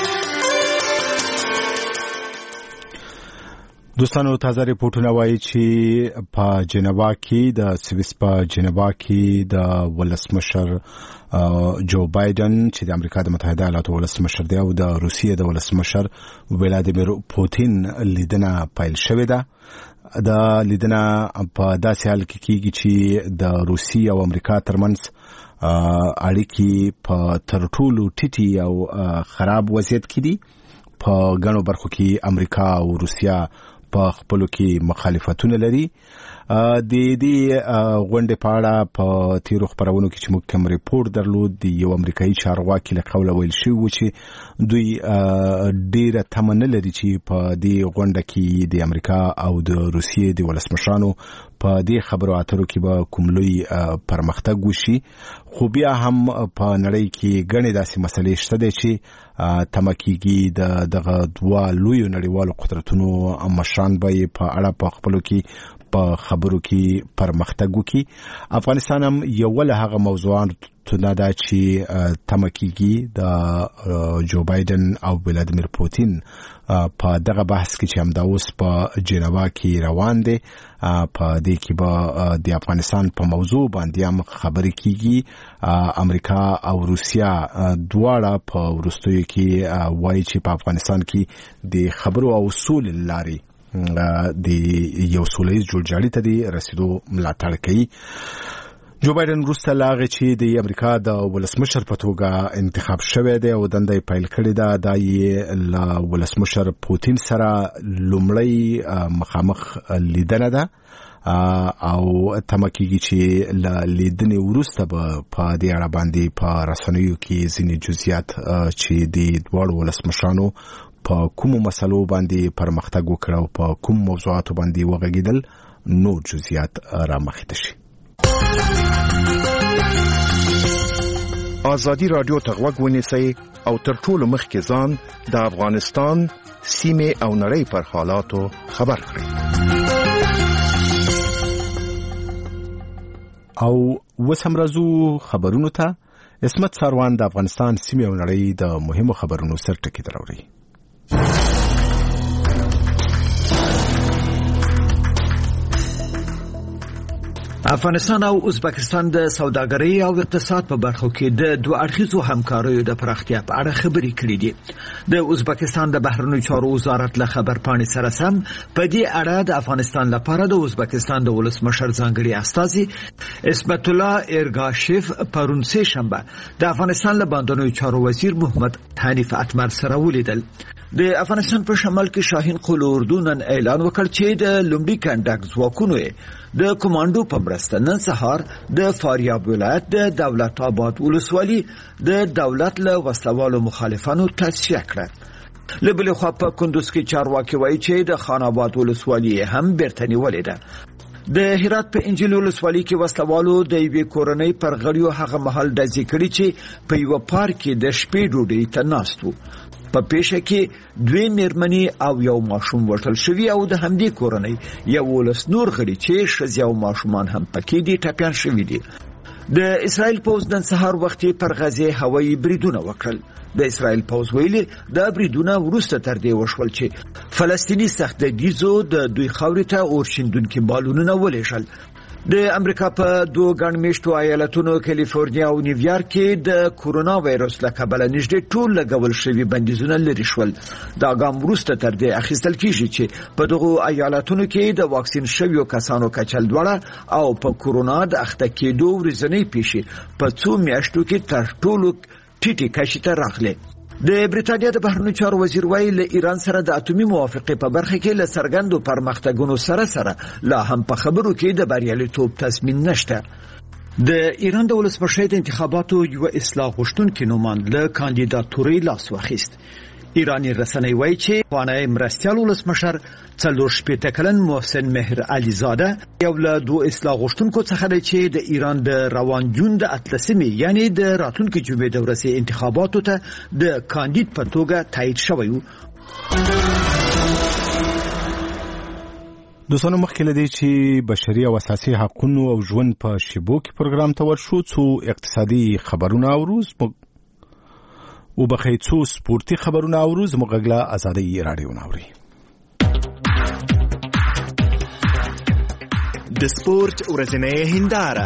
دوستانو تازه ریپورتونه وایي چې په جنیوا کې د سویس په جنیوا کې د ولسمشر جو بایدن چې د امریکا د متحده ایالاتو ولسمشر دی او د روسیې د ولسمشر ولادیمیر پوتین لیدنه پیل شوې ده. د لیدنه په داسې حال کې کېږي چې د روسیې او امریکا ترمنځ اړیکې په تر ټولو ټیټي او خراب وضعیت کې دي. په غنو برخو کې امریکا او روسیې په خپلو کې مخالفتونه لري. د دې غونډې په اړه په تیرو خبرونو کې چې موږ کوم ریپورت درلود د یو امریکایي چارواکي له قوله ویل شوی و چې دوی ډیره تمه نه لري چې په دې غونډه کې د امریکا او د روسیې د ولسمشرانو په دې خبرو اترو کې به کوم لوی پرمختګ وشي، خو بیا هم په نړۍ کې ګڼې داسې مسلې شته دي چې تمه کېږي دغه دوه لویو نړیوالو قدرتونو مشران به په اړه په خپلو کې په خبرو کې پرمختګ وکړي. افغانستان هم یو له هغه موضوعاتو نه ده چې تمه کېږي د جو بایدن او ولادیمیر پوتین په دغه بحث کې چې همدا اوس په جنیوا کې روان دی په دې کې به د افغانستان په موضوع باندې هم خبرې کېږي. امریکا او روسیا دواړه په وروستیو کې وایي چې په افغانستان کې د خبرو او اصول لارې د یو سولهییز جوړجاړي ته د رسیدو ملاتړ کوي. جو بایدن وروسته له هغې چې د امریکا د ولسمشر په توګه انتخاب شوی دی او دنده یې پیل کړې ده، دا یې له ولسمشر پوتین سره لومړی مخامخ لیدنه ده او تمه کېږي چې له لیدنې وروسته به په دې اړه باندې په رسنیو کې ځینې جزئیات چې د دواړو ولسمشرانو په کومو مسلو باندې پرمختګ وکړ او په کوم موضوعاتو باندې وغږېدل نور جزئیات رامخې ته شي. ازادي رادیو ته غوږ ونیسئ او تر ټولو مخکې ځان د افغانستان سیمې او نړۍ پر حالاتو خبر کړئ. او وسم راځو خبرونو ته. اسمت ساروان د افغانستان سیمې او نړۍ د مهمو خبرونو سرټکی دراوړي. افغانستان او ازبکستان د سوداګرۍ او اقتصاد په برخو کې د دوه اړخیزو همکاریو د پراختیا په اړه خبرې کړې دي. د ازبکستان د بهرنیو چارو وزارت له خبرپاڼې سره سم په دې اړه د افغانستان لپاره د ازبکستان د ولسمشر ځانګړي استازي اسمت الله ارګاشیف پرون سه شنبه د افغانستان له بهرنیو چارو وزیر محمد حنیف اتمر سره ولیدل. د افغانستان په شمال کې شاهین قل اردو نن اعلان وکړ چې د لومړي کنډک ځواکونو د کمانډو په مرسته نن سهار د فاریاب ولایت د دولت آباد ولسوالي د دولت له وسلوالو مخالفانو تصفیه کړه. له بلې خوا په کندوز کې چارواکي وایي چې د خان آباد ولسوالي هم بیرته نیولې ده. د هرات په انجیل ولسوالي کې وسلوالو د یوې کورنۍ پر غړیو هغه مهال ډزې کړې چې په یو پارک کې د شپې ډوډۍ ته ناست وو. په پیښه کې دوه میرمنې او یو ماشوم وژل شوی او د همدې کورنۍ یو ولس نور غړي چې ښځې او ماشومان هم پکې دي ټپيان شوي دي. د اسرائیل پوځ نن سهار وختي پر غزه هوایي بریدونه وکړل. د اسرائیل پوځ ویلي دا بریدونه وروسته تر دې وشول چې فلسطینی سختګیزو د دوی خاورې ته اورشیندونکي بالونونه ولېږل. د امریکا په دوه ګڼمېشتو ایالتونو کالیفورنیا او نیویارک کې د کورونا وایرس له کبله نږدې ټول لګول شوي بندیزونه لرې شول. دا ګام وروسته تر دې اخیستل کیږي چې په دغو ایالتونو کې د واکسین شویو کسانو کچه لوړه او په کورونا د اخته کېدو ورځنۍ پیښې په څو میاشتو کې تر ټولو ټیټې کچې ته راغلې. د بریټانیا د بهرنیو چارو وزیر وایي له ایران سره د اټومي موافقې په برخه کې له څرګندو پرمختګونو سره لا هم په خبرو کې د بریالیتوب تضمین نشته. د ایران د ولسمشر د انتخاباتو یو اصلاح غوښتونکي نوماند له کاندیداتوري لاس واخیست. ایرانی رسنۍ وایي چې خوانای مرستیال ولسمشر 40 کلن محسن مهر علیزاده یو له دوه اصلاح غوښتونکو څخه دی چې د ایران د روان جون د 18 یعنی د راتلونکي جمعې د ورځې انتخاباتو ته د کاندید په توګه تایید شوی و. دوستانو مخکې لدی چې بشري او اساسي حقوقو او ژوند په شیبو کې پروګرام ته ورشو څو اقتصادي خبرونه اوروز او بخې څو سپورتي خبرونه اوروز مغغله ازادي رادیو ناوري. د سپورت ورځنۍ هنداره.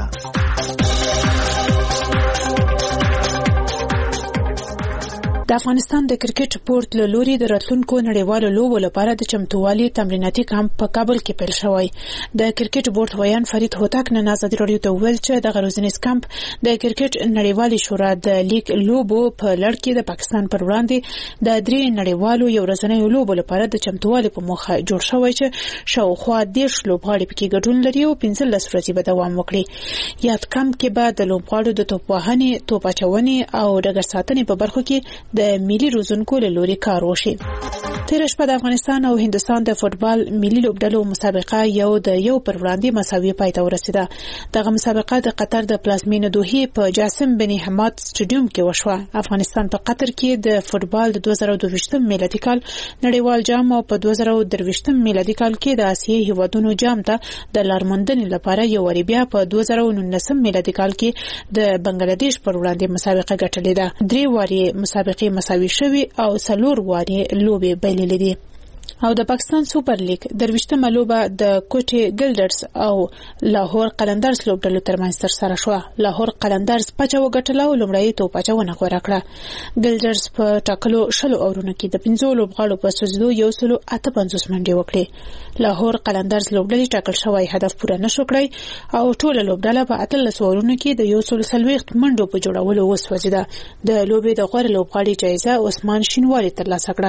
د افغانستان د کرکټ بورډ له لوري د راتلونکو نړیوالو لوبو لپاره د چمتووالي تمریناتي کمپ په کابل کې پیل شوی. د کرکټ بورډ ویان فرید هوتک نن ازادي رادیو ته ویل چې د غروزنیس کمپ د کرکټ نړیوالي شورا د لیګ لوبو په لړ کې د پاکستان پر وړاندې د درې نړیوالو یو ورځنیو لوبو لپاره د چمتووالي په موخه جوړ شوی چې شاوخوا 10 لوبغاړي پکې ګډون لري او 15 ورځې به دوام وکړي. یاد کمپ کې به د لوبغاړو د توپ وهنې، توپ اچونې او ډګر ساتنې په برخو کې د ملي روزونکو له لوري کار وشي. تیر شپه د افغانستان او هندستان د فوتبال ملي لوبډلو مسابقه یو پر وړاندې مساوي پای ته ورسیده. دغه مسابقه د قطر د پلازمینې دوحې په جاسم بن حماد سټیډیوم کې وشوه. افغانستان په قطر کې د فوتبال د 2022 میلادي کال نړیوال جام او په 2023 میلادي کال کې د آسیایي هیوادونو جام ته د لارموندنې لپاره یو وری بیا په 2019 میلادي کال کې د بنگلاديش پر وړاندې مسابقه ګټلې ده. 3 واری مسابقې مساوي شوي او 4 واری لوبې بایللې دي. او د پاکستان سوپر لیګ درويشتمه لوبه د کوټي ګلډرز او لاهور قلندرز لوبډلو ترمنځ ترسره شوه. لاهور قلندرز پچه وګټله او لومړی توپچونه غوړه کړه. ګلډرز په ټاکلو 10 اورونو کې د 15 لوبغاړو په سوزیدو 158 منډې وکړې. لاهور قلندرز لوبډلې ټاکل شوی هدف پوره نشو کړی او ټول لوبډله په 13 اورونو کې د 140 منډو په جوړولو وسوځیده. د لوبې د غوړ لوبغاړي جایزه عثمان شینواری ترلاسه کړه.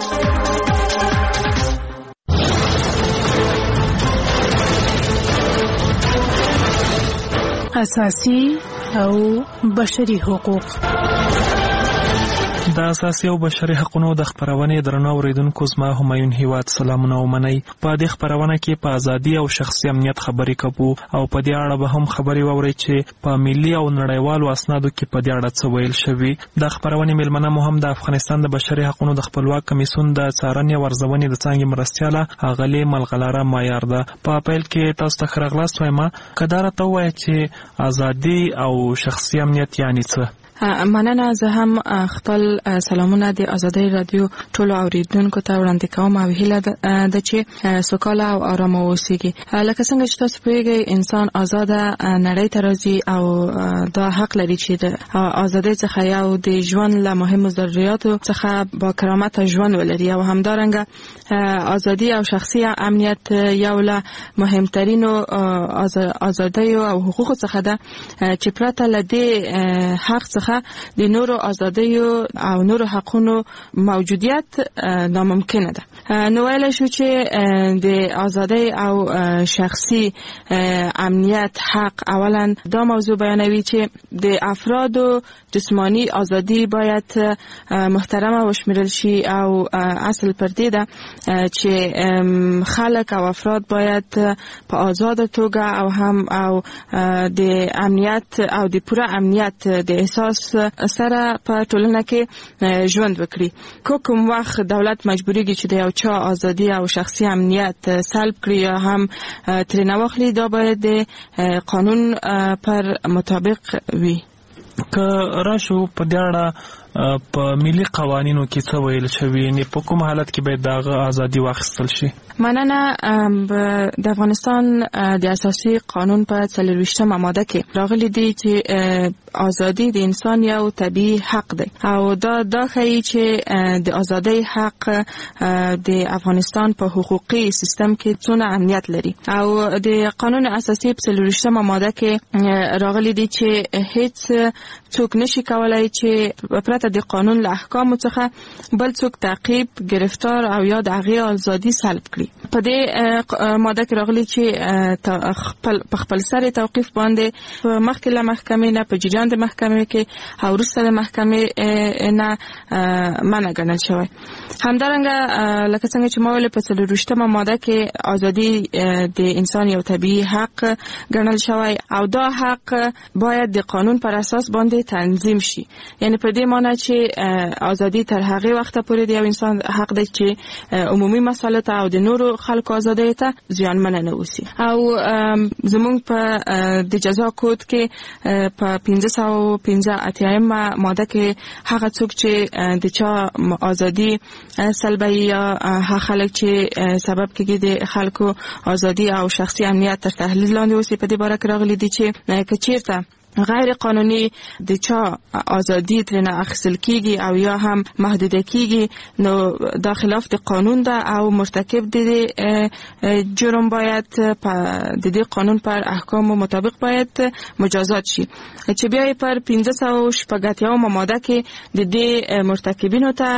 اساسي او بشري حقوق. د اساسي او بشري حقوقو د خبرونې درنو اوریدونکو زما همایون هیواد سلامونه ومنئ. په دې خبرونه کې په ازادي او شخصي امنیت خبرې کوو او په دې اړه به هم خبرې ووري چې په ملي او نړیوالو اسنادو کې په دې اړه څه ویل شوی. د خبرونې ملمنه مو هم د افغانستان د بشري حقوقو د خپلواک کمیسیون د څارنې او ارزونې د څنګه مرستياله اغلی ملغلاره معیار ده. په پیل کې تاسو ته خرغلاست وایم کدار ته وایي چې ازادي او شخصي امنیت یعنی څه. مننه. زه هم خپل سلامونه د آزادۍ رادیو ټولو اوریدونکو ته وړاندې کوم او هیله ده چې سوکاله او آرام اوسئ. لکه څنګه چې تاسو پوهیږئ انسان آزاد نړۍ ته راځي او دا حق لري چې د آزادۍ څخه یو د ژوند له مهمو ضرورتو څخه با کرامت ژوند ولري او همدارنګه آزادي او شخصي امنیت یو له مهمترینو آزادۍ او حقوقو څخه ده چې پرته له دې حق څخه د نورو آزادیو او نورو حقونو موجودیت ناممکنه ده. نو ویل شو چې د آزادۍ او شخصي امنیت حق اولا دا موضوع بیانوي چې د افرادو جسمانی آزادی باید محترمه وشمیرل شي او اصل پر دې ده چې خلک او افراد باید په آزاد توګه او هم او د امنیت او د پوره امنیت د احساس سره په ټولنه کې ژوند وکړي. کوم وخت دولت مجبوریږي چې د یو چا آزادي او شخصي امنیت سلب کړي یا هم ترې نه واخلي دا باید د قانون پر مطابق وي. که راشو په دې اړه په ملي قوانینو کې څه ویل شوی نه په کوم حالت کې باید دغه ازادي واخیستل شي. مننه. د افغانستان د اساسي قانون په 23مه ماده کې راغلي دي چې ازادي د انسان یو طبيعي حق دی او دا ښیي چې د ازادۍ حق د افغانستان په حقوقي سیستم کې څونه اهمیت لري او د قانون اساسي په 23مه ماده کې راغلي دي چې هیڅ څوک نشي کولای چې پرته د قانون له احکامو څخه بل څوک تعقیب، گرفتار او یا د هغې ازادي سلب کړي. په دې ماده کې راغلي چې په خپل سر توقیف باندې مخکې له محکمې نه په جریان د محکمې کې او وروسته د محکمې نه منع ګڼل شوی. همدارنګه لکه څنګه چې ما ویل په 23مه ماده کې ازادي د انسان یو طبيعي حق ګڼل شوی او دا حق باید د قانون پر اساس باندې تنظیم شي. یعنی په دې معنی چې ازادي تر هغه وخت پورې د یو انسان حق دی چې عمومي مسایلو ته او د نورو خلکو ازادۍ ته زیانمن نه اوسي. او زموږ په د جزا کود کې په 585مه ماده کې هغه څوک چې د چا ازادي سلبي یا هغه خلک چې سبب کېږي د خلکو ازادي او شخصي امنیت تر تحلیل لاندې اوسي په دې باره کې راغلي دي چې کچیرته غیر قانوني د چا ازادي ترنه اخیستل کیږي او یا هم محدوده کیږي نو دا خلاف د قانون ده او مرتکب د جرم باید د دې قانون پر احکام مطابق باید مجازات شي. چې بیا پر 580مه ماده کې د دې مرتکبینو ته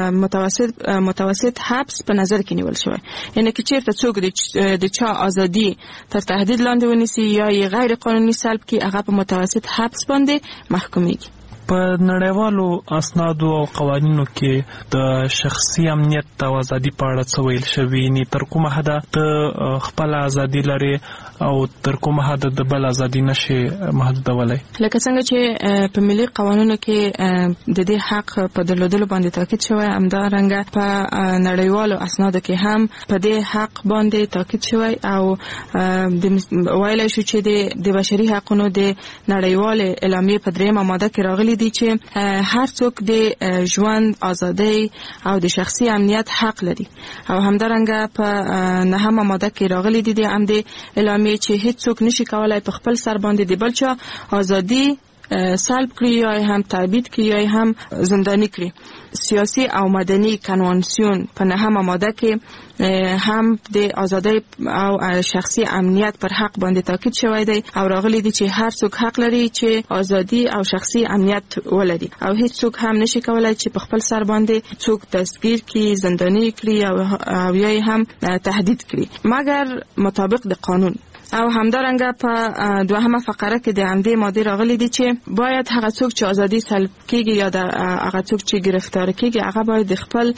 متوسط حبس په نظر کې نیول شوی. یعنی چې چیرته څوک د چا ازادي تر تهدید لاندې ونیسي یا غیر قانوني سلب کی هغه په متوسط حبس باندې محکومیږي. په نړیوالو اسنادو او قوانینو کې د شخصي امنیت او ازادي په اړه څه ویل شوی نه تر کومه حد ته خپل ازادي لري او تر کومه حد د بل ازادي نشي محدودولای. لکه څنګه چې په ملي قوانینو کې د دې حق په درلودلو باندې تاکید شوی همدارنګه په نړیوالو اسنادو کې هم په دې حق باندې تاکید شوی او ویل شو چې د بشري حقوقو د نړیوال اعلامیه په 3مه ماده کې راغلي دي چې هر څوک د ژوند ازادي او د شخصي امنیت حق لري او همدارنګه په 9 ماده کې راغلي دي د امنیت اعلامیه چې هیڅ څوک نشي کولای په خپل سر باندې د بل چا ازادي سلب کړي یا هم تبعید کړي یا هم زندانی کړي. سیاسی او مدني کنوانسیون په 9 ماده کې هم د ازادي او شخصي امنیت پر حق باندې تاکید شوی دی او راغلي دي چې هر څوک حق لري چې ازادي او شخصي امنیت ولري او هیڅ څوک هم نشي کولای چې په خپل سر باندې څوک دستگیر کړي، زندانی کړي او یا هم تهدید کړي مګر مطابق د قانون. او همدارنګه په 2 فقره کې د همدې ماده راغلي دي چې باید هغه څوک چې ازادي سلب کیږي یا هغه څوک چې گرفتار کیږي هغه باید د خپل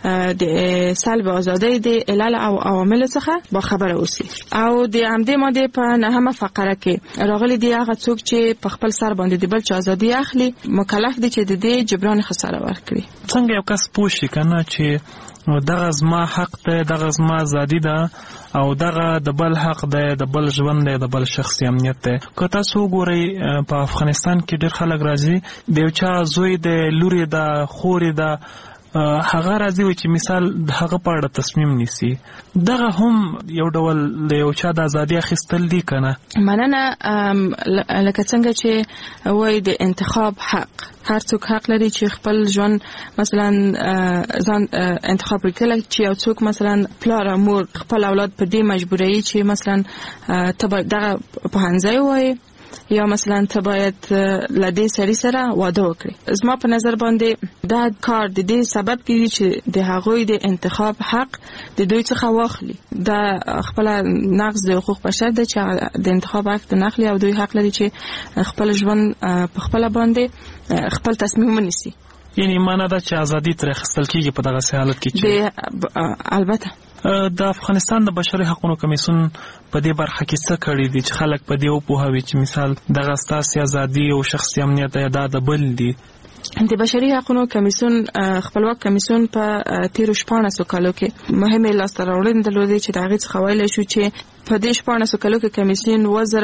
د سلب ازادي د علل او عوامل څخه با خبر اوسي. او د همدې ماده په 9 فقره کې راغلي دي هغه څوک چې په خپل سر باندې د بل چا ازادي اخلي مکلف دي چې د دې جبران خساره ورکړي. څنګه یو کس پوښي کنه چې دغه زما حق ده، دغه زما ازادي ده او دغه د بل حق ده، د بل ژوند ده، د بل شخصي امنیت ده. که تاسو ګورئ په افغانستان کې ډېر خلک راځي د یو چا زوی ده، لوري ده، خوري ده، هغه راځي و چې مثال د هغه په اړه تصمیم نیسي. دغه هم یو ډول د یو چا د ازادي اخیستل دي کنه. مننه. لکه څنګه چې وایي د انتخاب حق، هر څوک حق لري چې خپل ژوند مثلا ځان انتخاب وکړي چې یو څوک مثلا پلار او مور خپل اولاد په دې مجبوري چې مثلا ته دغه پوهنځی وایي یا مثلا ته باید لدې سړي سره واده وکړي. زما په نظر باندې دا کار د دې سبب کیږي چې د هغوی د انتخاب حق د دوی څخه واخلي. دا خپل نقض د حقوق بشر ده چې د انتخاب حق د نخلي او دوی حق لري چې خپل ژوند په خپل باندې خپل تصمیم ونیسي. یعنی معنا دا چې ازادي تر اخیستل کیږي په دغه حالت کې چې البته د افغانستان د بشري حقوقو کمیسیون په دې برخه کې څه کړی دي چې خلک په دې وپوهوي چې مثال دغه ستاسو ازادي او شخصي امنیت یا د بل دي. د بشري حقوقو کمیسیون خپلواک کمیسیون په 13 کالو کې مهمه لاسته راوړنې درلودې چې د هغې څخه ویلی شو چې په دې 14 کالو کې کمیسیون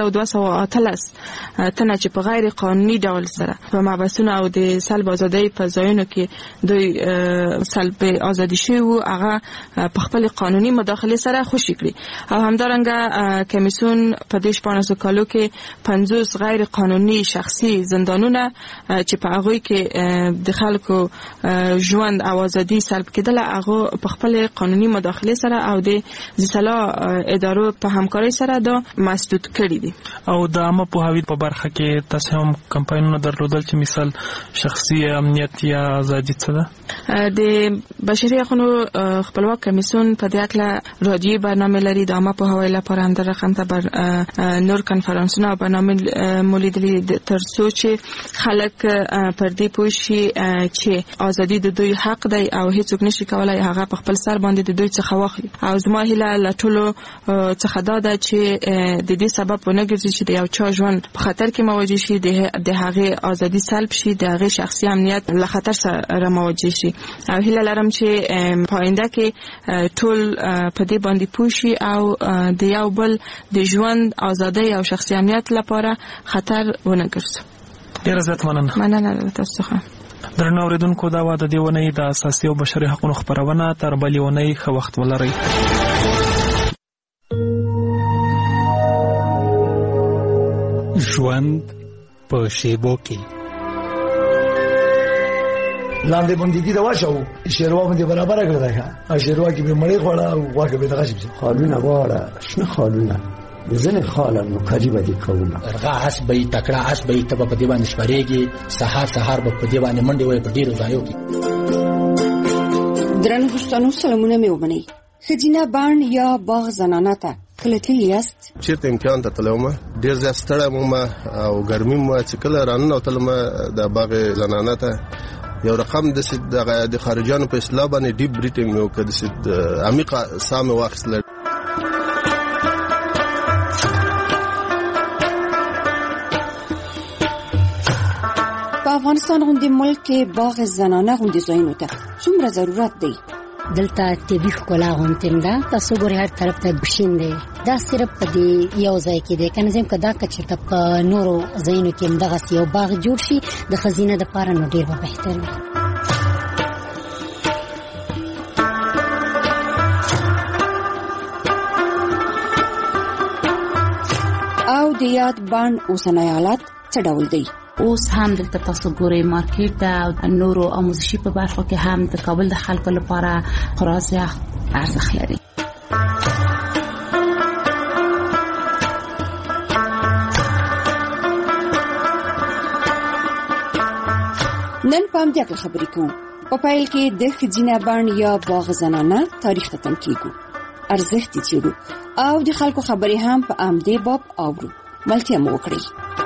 2218 تنه چې په غیر قانوني ډول سره په محبسونو او د سلب ازادۍ په ځایونو کې دوی سلب ازادي شوي وو هغه په خپل قانوني مداخله سره خوشي کړي. او همدارنګه کمیسیون په دې 14 کالو کې 50 غیر قانوني شخصي زندانونه چې په هغه کې د خلکو ژوند او ازادي سلب کېدل هغه په خپل قانوني مداخله سره او د ځلا ادارو په همکاري سره دا مسدود کړی دي. او د عامه پوهاوی په برخه کې تاسو هم کمپاینونه درلودل چې مثال شخصي امنیت یا ازادي څه ده؟ د بشري حقوقو خپلواک کمیسیون په دې اړه رادیوي برنامه لري. د عامه پوهاوی لپاره هم د رقم ته نور کنفرانسونه او برنامه مولیدلي ترڅو چې خلک پر دې پوه شي چې ازادي د دوی حق دی او هیڅوک نشي کولای هغه په خپل سر باندې د دوی څخه واخلي. او زما هیله له ټولو څخه دا ده چې د دې سبب ونه ګرځي چې د یو چا ژوند په خطر کې مواجه شي، د هغې ازادي سلب شي، د هغې شخصي امنیت له خطر سره مواجه شي. او هیله لرم چې په آینده کې ټول په دې باندې پوه شي او د یو بل د ژوند ازادي او شخصي امنیت لپاره خطر ونه ګرځي. ډېره زیات مننه تاسو څخه. درنو اوریدونکو دا وه د دې اونۍ د اساسي او بشري حقوقو خپرونه. تر بلې اونۍ ښه وخت ولرئ. ژوند په شیبو کې لاندې بندګي دا واښو شیروا باندې برابر کړی دا شیروا کې به مړې خوړه او واګه به دغه شي خالونه واړه شنه خالونه ځنه خاله نو کاجی باندې کومه ارغا اس به تکړه اس به تب په دی باندې شپارېږي سحر به په دی باندې منډي وای په ډیرو ځایو کې. درن پښتنو سلامونه مې ومني. خدینه بان یا باغ زنانه ته کله تللی است چیرته امتحان ته تلومه ډیر زیات ستړی مم او ګرمي مو چې کله رانه تلمه د باغ زنانه ته یو رقم د خارجانو په اصطلاح باندې ډیپ بریثینګ مې وکړ، د عمیقه ساه مې واخیستله. په افغانستان غوندې ملک کې باغ زنانه غوندې ځایونو ته څومره ضرورت دی؟ دلته طبي ښکلا غونډه ده. تاسو ګورئ هر طرف ته بشین دی. دا صرف په دې یو ځای کې دی. کنه زم کدا چې په نورو ځایونو کې دغه یو باغ جوړ شي د خزینه د پاره نو ډیر به بهتر وي. او د یاد باندې اوسنۍ حالت څه ډول دی؟ اوس هم دلته تاسو ګورئ مارکیټ ته او نورو آموزشي په برخو کې هم د کابل د خلکو لپاره خورا زیات ارزښت لري. نن پام دې خبرې کوو. په پیل کې د خزینه باندې یا باغ زنانه تاریخ ته تم کیږو، ارزښت چیرو او د خلکو خبرې هم په امدې باب اورو. ملتیا مو وکړي.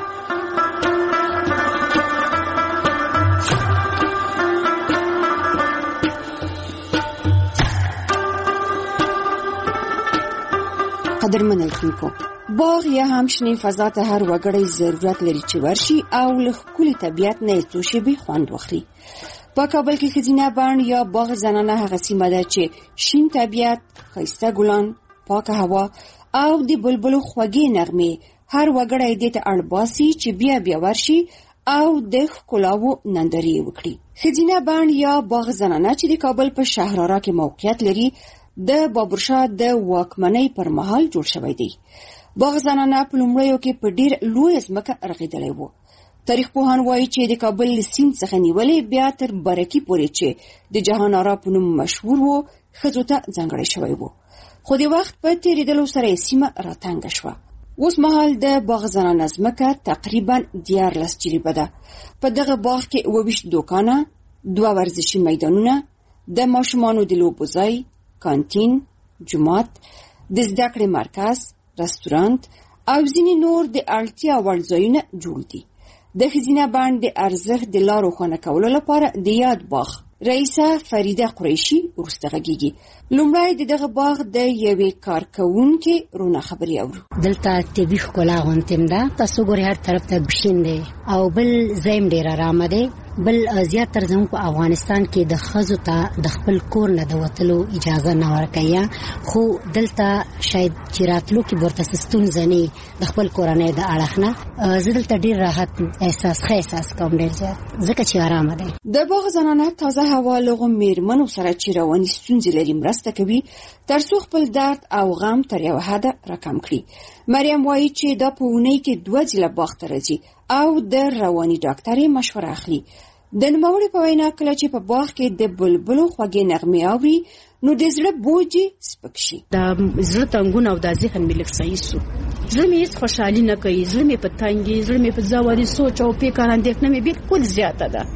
قدرمن الکو باغ یا هم شنه فضا ته هر وګړی ضرورت لري چې ورشي او له کلی طبيعت نه څو شي به خوند واخلي. په کابل کې خزینه باندې یا باغ زنانه هغه سیمه ده چې شین طبيعت، ښایسته ګلان، پاکه هوا او د بلبلو خوږې نغمې هر وګړی دې ته اړباسي چې بیا بیا ورشي او د ښکلاو نندارې وکړي. خزینه باندې یا باغ زنانه چې د کابل په شهرارا کې موقعیت لري د بابرشاه د واکمنۍ پر مهال جوړ شوی دی. باغ زنانه په لومړیو کې په ډیر لوی ځمکه رغېدلی و. تاریخ پوهان وایي چې د کابل سیند څخه نیولې بیا تر برکي پورې چې د جهان آرا په نوم مشهور و ښځو ته ځانګړی شوی و. خو د وخت په تېرېدلو سره یې سیمه راتنګه شوه. اوس مهال د باغ زنانه ځمکه تقریبا 14 جریبه ده. په دغه باغ کې 22 دوکانه، 2 ورزشي میدانونه، د ماشومانو د لوبو ځای، کانتین، جومات، د زده کړې مرکز، رستورانت او ځینې نور د اړتیا وړ ځایونه جوړ دي. د خزینه باندې ارزښت د لارو خونه کولو لپاره د یاد باغ رئیسه فریده قریشي ورسته غږیږي. لومړی دغه باغ د یوې کارکونکو رونه خبري اورو. دلته طبي ښکلا غونډه ده. تاسو ګورئ هر طرف ته بشین دی او بل زم ډیر آرام دی. بل زیاتره زموږ په افغانستان کې د خزو ته د خپل کور نه د وتلو اجازه نه ورکوي، خو دلته شاید چې راتلو کې ورته ستونزه نه د خپل کورنۍ د اړخ نه زه دلته ډیر راحت احساس کوم، ډیر زیات ځکه چې آرام دی. د باغ زنانه تازه هوا لغو میرمنو سره چې رواني ستونزې لري مرسته کوي تر څو خپل درد او غم تر یو حد راکم کړي. مریم وایي چې دا په اونۍ کې 2 ځله باغ ته راځي او د رواني ډاکټرې مشوره اخلي. د نوموړي په وینا کله چې په باغ کې د بلبلو خوږې نغمې اوري نو د زړه بوجي سپک شي. د زړه تنګونه او د ذهن ملک صحیح سو. زړه مې هیڅ خوشحالي نه کوي، زړه مې په تنګي، زړه مې په ځواري سوچ او فکر اندېښنه مې بالکل زیاته ده.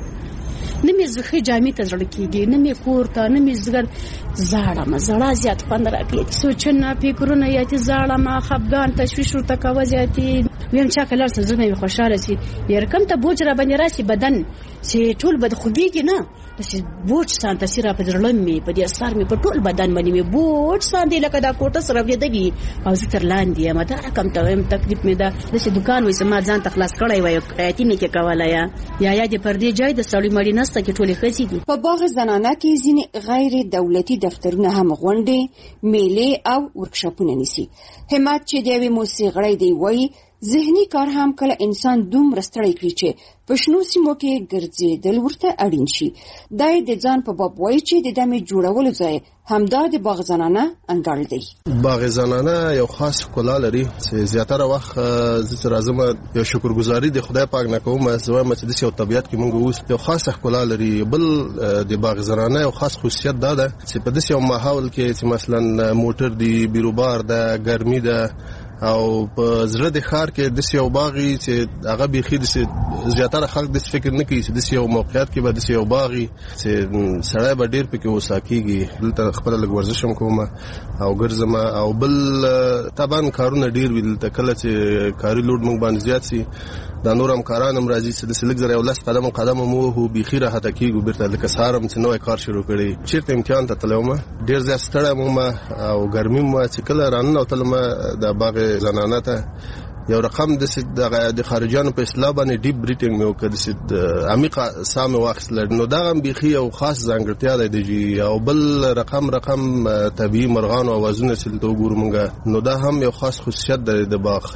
نه مې زخه جامې ته زړه کېږي، نه مې کور ته، نه مې زګر زړه زیات خوند راکړي. سوچونه فکرونه یا چې زړه خفګان تشویش ورته کوي زیاتې ویم چا کلر سره مې خوشاله سي يرکم ته بوج را باندې راسي بدن چې ټول بد خوږيږي نه چې بوج سان تاثیر په ځړلم می په دې اثر می په ټول بدن باندې می بوج سان دی لکه دا کوټه سره ودی او ذکر لاندې ما دا رقم ته هم تکلیف می دا د دکان وې سم ځان تخلاص کړای وای قیاتی می کې کوله یا د پردې جای د سړی مړی نسته کې ټولې خسي دي. په باغ زنانه کې ځینې غیر دولتي دفترونه هم غونډې، میلې او ورکشاپونه نیسي. همت چې دی موسیقي دی وای ذهني کار هم کله انسان دومره ستړی کړي چې په شنو سیمو کې ګرځېدل ورته اړین شي. دا د ځان په باب وایي چې د دمې جوړولو ځای همدا د باغ زنانه انګړ دی. باغ زنانه یو خاص ښکلا لري چې زیاتره وخت زه راځم یو شکرګزاري د خدای پاک نه کوم زما چې د یو طبيعت کې مونږ اوس یو خاص ښکلا لري. بل د باغ زنانه یو خاص خصوصیت دا ده چې په دې یو ماحول کې چې مثلا موټر دی، بیروبار ده، ګرمي ده او په زړه د ښار کې د یو باغی چې هغه بيخي د زیاتره خلک د فکر نه کوي چې د یو موقعیت کې به د یو باغی چې سړی به ډیر پکې وساکيږي. دلته خپل لږ ورزش هم کوم او ګرځم او بل طبعا کارونه ډیر ویل ته کله چې کاری لوډ مونږ باندې زیات سي دا نورم کارانم راځي چې د سلګ زره ولس قدم مو هو بيخي راحت کیږي بیرته لکه سارم چې نوې کار شروع کړي. چیرته امتحان ته تلوم ډیر زیات ستړی مو او ګرمي مو چې کله رانه او تلم د باغ زنانه ته یو رقم د خارجانو په اصطلاح باندې ډیپ بریډینګ مې وکړ د عمیقه سامه واخیستل نو دا هم بيخي یو خاص ځانګړتیا ده او بل رقم طبيعي مرغان او اوازونه سلته وګورو مونږه نو دا هم یو خاص خصوصیت ده د باغ.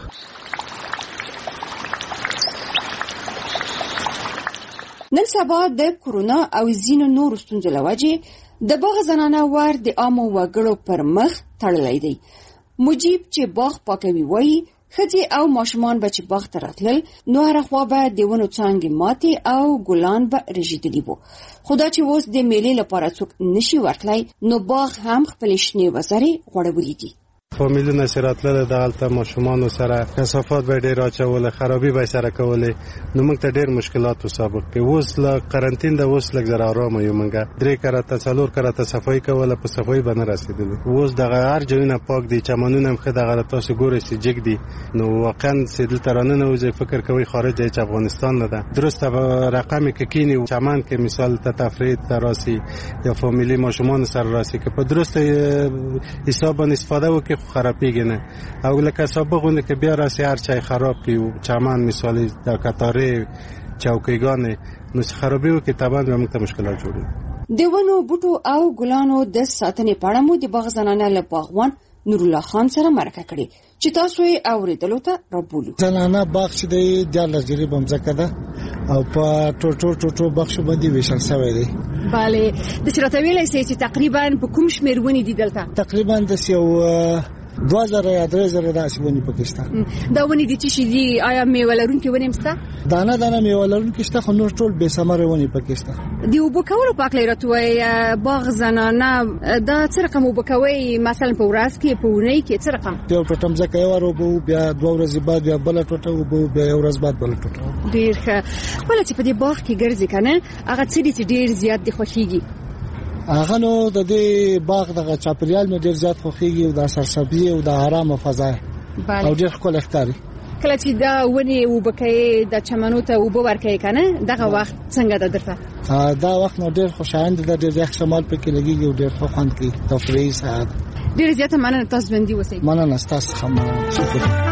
نن سبا د کورونا او ځینو نورو ستونزو له وجې د باغ زنانه وار د عامو وګړو پر مخ تړلی دی. مجيب چې باغ پاکوي وایي ښځې او ماشومان به چې باغ ته راتلل نو هره خوا به د ونو څانګې ماتې او ګلان به رژېدلي وو. خو دا چې اوس د میلې لپاره څوک نشي ورتلی نو باغ هم خپلې شنې وزرې غوړولي دي. فامیلونه چې راتلل دلته ماشومانو سره کثافات به ډېر اچولې خرابي به سره کولې نو موږ ته ډېر مشکلات وسابق کې اوس له قرنټین د اوس لږ زر آرام یو موږ 3 کرته 4 کرته صفای کوله په صفای باندې رسیدلې اوس دغه هر ځایونه پاک دي چمنونه هم خدای تاسو ګورئ چې جګ دي نو واقعا سیدل ترانه نو فکر کوي خارج د افغانستان نه ده درسته رقم کې کینی چمن کې مثال ته تفرید تراسی یا فامیلی ماشومان سره راسي کې په درسته حساب باندې استفاده وکړي خرابېږي نه او لکه سابقونه کې بیا راسي هر چای خراب کی چمن مثالی د کتاره چوکیګانې نو خرابې وکړي طبعا موږ ته مشکلات جوړوي. د ونو بوټو او ګلانو د ساتنې په اړه مو د باغ زنانه له باغوان نور الله خان سره مرکه کړې چې تاسو یې اوریدلو ته رابولو. زنانه باغ چې د 14 جری بمځکه ده او په ټوټو بخش باندې ویشل شوی دی. bale د چرته ویلای سي چې تقریبا په کوم شمیر ونی دي دلته تقریبا د 2000 یا 3000 داسې ونی پاکستان دا ونی دي چې دي آیا میوه لرونکي ونی مسته دانه میوه لرونکي شته خو نور ټول به ثمره ونی پاکستان دی وبکول پاک لرتوي باغ زنانه دا څه رقم وبکوي مثلا په ورځ کې په ونی کې څه رقم یو ټوټم ځکه یو ورو بیا 2 ورځې بعد بیا بل ټوټه وبو بیا یو ورځ بعد بل ټوټه ډیر ښه ولې چې په دې باغ کې ګرځي کنه هغه څه دي چې ډیر زیات دي خوشيږي هغه نو د دې باغ د چاپریال مې ډیر زیات خوخيږي او د سرسبزي او د آرام فضا او ډیر ښکلی ښکاري. کله چې دا ونی وبکې د چمنو ته وبورکې کنه دغه وخت څنګه ده درته دا وخت نو ډیر خوشاینده ده ډیر ښه شمال پکې لګيږي او ډیر ښه خوند کوي تفریحي ساعت ډیر زیاته مننه تاسو باندې وسی مننه تاسو هم شکر.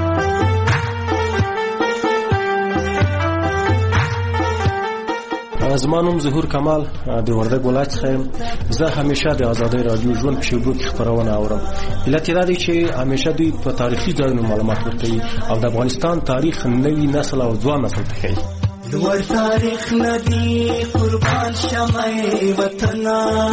زما نوم ظهور کمال د وردګ ولایت څخه زه همیشه د آزادۍ رادیو ژوند په شیبو کې خبرونه اورم. علت یې دا دی چې همیشه دوی په تاریخي ځایونو معلومات ورکوي او د افغانستان تاریخ نوي نسل او ځوان نسل ته ښیي. لوړ تاریخ ندی قربان شمه وطن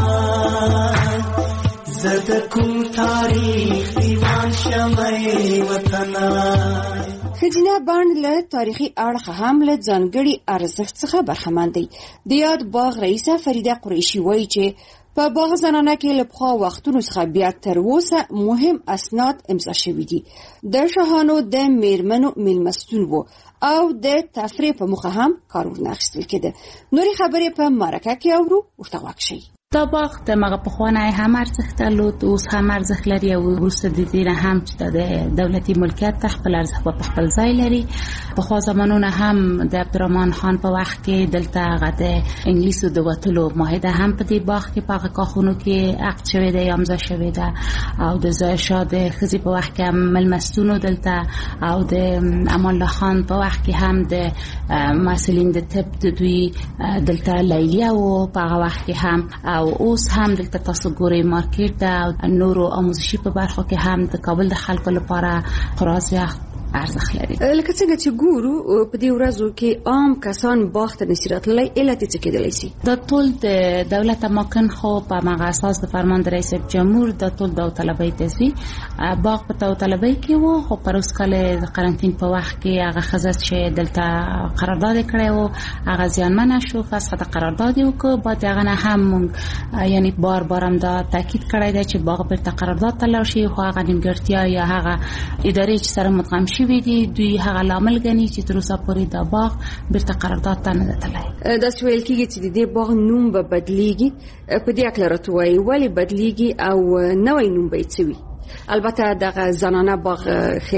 زد کوم تاریخ دیوان شمه وطن. خزینه بانډ له تاریخي اړخ هم له ځانګړي ارزښت څخه برخمن دی. د یاد باغ رئیسه فریده قریشي وایي چې په باغ زنانه کې له پخوا وختونو څخه بیا تر اوسه مهم اسناد امضا شوي دي. د شاهانو د میرمنو میلمستون وو او د تفریح په موخه هم کارونه اخیستل کېده. نورې خبرې په مرکه کې اورو ورته غوږ شئ. دا باغ د مغه پخوانی هم ارزښت درلود اوس هم ارزښت لري او وروسته د دې هم چې د دولتي ملکیت خپل ارزښت په خپل ځای لري. په خوا زمانونه هم د عبدالرحمن خان په وخت کې دلته هغه د انګلیسو د وتلو معاهده هم په دې باغ کې په هغه کاخونو کې عقد شوې ده یا امضا شوې ده او د ځایشاه د ښځې په وخت کې هم مېلمستونو دلته او د امان الله خان په وخت کې هم د محصلین د طب د دوی دلته لیلیه و په هغه وخت کې هم او اوس هم دلته تاسو ګورئ مارکیټ ده او نورو آموزشي په برخو کې هم د کابل د خلکو لپاره خورا زیات ارزښت لري. لکه څنګه چې ګورو په دې ورځو کې عام کسان باغ ته نشي راتللی علت څه کېدلی شي؟ دا ټول د دولت اماکن خو په هغه اساس د فرمان د رئیس جمهور د ټول داوطلبۍ تزوی باغ په داوطلبۍ کې وو خو پر اوس کله د قرنټین په وخت کې هغه خزت چې دلته قرارداد کړی وو هغه ځانمنه شو فسخ د قرارداد وکړ بعد هغه نه هم یعنی بار هم دا تاکید کړی دی چې باغ په قرارداد تلل شي خو هغه نیمګړتیا یا هغه ادارې چې سره متقام شوی دی دوی هغه لامل غني چې تر اوسه پورې دا باغ بیرته قرارداد ته نه تللی. دا سوال کیږي چې د دې باغ نوم به بدلیږي په دې اړه راټوي ولی بدلیږي او نوې نوم به څه وي؟ البته دغه زنانه باغ خیمه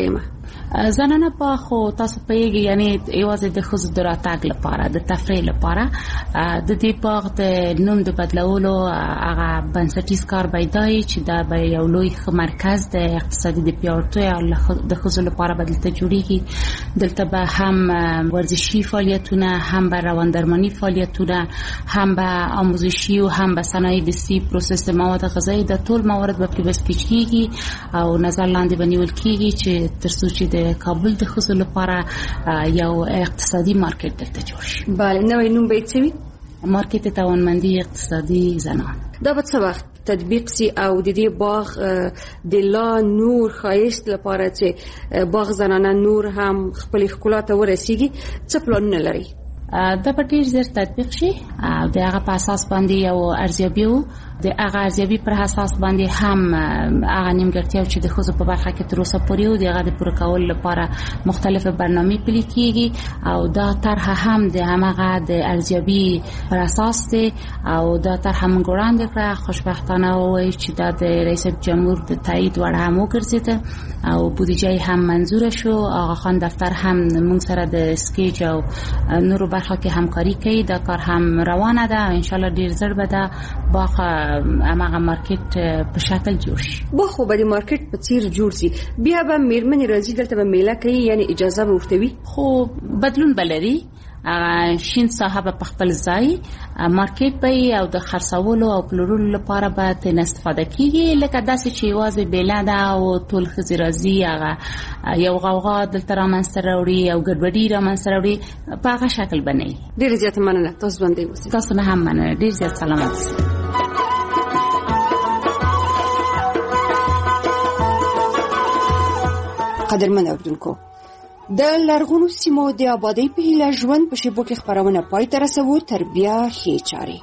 زنانه باغ خو تاسو پیږي یعنی یوازې د ښځو د راتګ لپاره د تفریح لپاره د دې باغ د نوم د بدلولو هغه بنسټیز کار بایدای چې دا به یو لوی مرکز د اقتصادي د پیاوړتیا د ښځو لپاره بدلته جوړیږي. دلته به هم ورزشي فعالیتونه، هم به رواندرمانی فعالیتونه، هم به آموزشي او هم به صنایع دستی، پروسس مواد غذایی، د ټول موارد به پرې بسکیج کیږي او نظر لاندې بنیول کیږي چې ترڅو چې د کابل د ښځو لپاره یو اقتصادي مارکیټ دلته جوړ شي. بله، نوې نوم به څه وي؟ مارکیټ توانمندي اقتصادي زنان. دا به څه وخت تطبیق سي او د دې باغ د لا نور ښایست لپاره چې باغ زنانه نور هم خپل ښکلا ته ورسیږي، څه پلانونه لري؟ دا به ډیر زر تطبیق شي او د هغه په اساس باندې یو ارزیابي وو. د هغه ارزیابي پر اساس باندې هم هغه نیمګړتیاو چې د ښځو په برخه کې تر اوسه پورې وو د هغه د پوره کولو لپاره مختلفه برنامې پلي کیږي او دا طرح هم د همغه د ارزیابي پر اساس دی او دا طرح موږ وړاندې کړه. خوشبختانه وایي چې دا د رئیس جمهور د تایید وړ هم وګرځېده او بودیجه هم منظور شو. آقا خان دفتر هم موږ سره د سکیج او نورو برخه کې همکاري کوي. دا کار هم روانه ده او ان شاء الله ډیر زر به دا باغ اماغه مارکیټ په شکل جوړ شي. به خو به د مارکیټ په څیر جوړ شي، بیا به میرمنې راځي دلته به میله کوي، یعنی اجازه به ورته وي. خو بدلون بلري شین صاحب په خپل ځای مارکیټ به او د خرڅولو او پلورلو لپاره به تن استفاده کیږي، لکه داسې چې یوازې بیله ده او ټول ښځې راځي هغه یو غوغا دلته رامنځته راوړي او ګډوډي رامنځته راوړي په هغه شکل به نه وي. ډېره زیاته مننه، تاسو باندې اوسئ. تاسو نه هم مننه، ډېر زیات سلامت اوسئ. قدرمن اوریدونکو، د لرغونو سیمو د آبادی په هیله ژوند په شیبو کې خبرونه پای ته رسوو. تر بیا ښې چارې.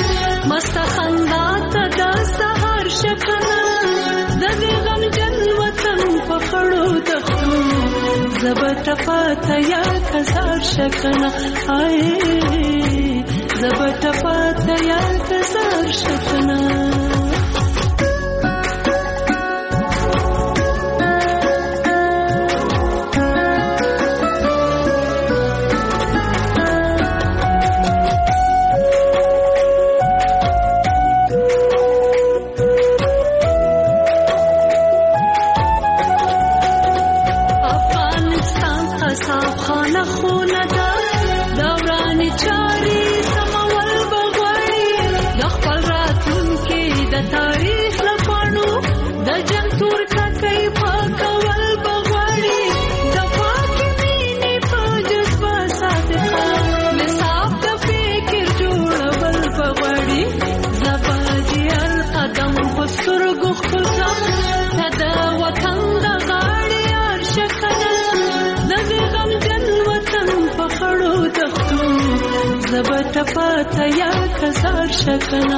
مستخندات د سحر شکنه د دې غم جنوت زبتا پاتا یا کزار شکنا زبتا پاتا یا کزار شکنا زبتا پاتا یا کزار شکنا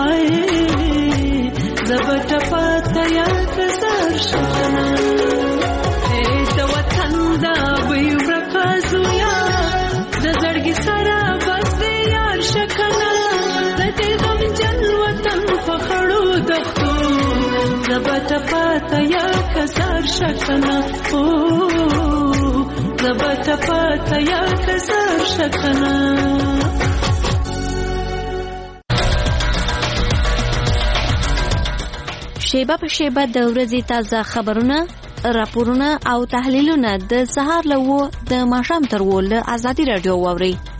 زبتا پاتا یا کزار شکنا د وطن دا وی ورکازو یا د زړګي سره بس دی یار شکنا د دې غم جن وطن په خړو دښتو زبتا پاتا یا کزار شکنا زبتا پاتا یا کزار شکنا شیبه په شیبه د ورځې تازه خبرونه، راپورونه او تحلیلونه د سهار له 9 د ماښام تر 10 له ازادي رادیو واورئ.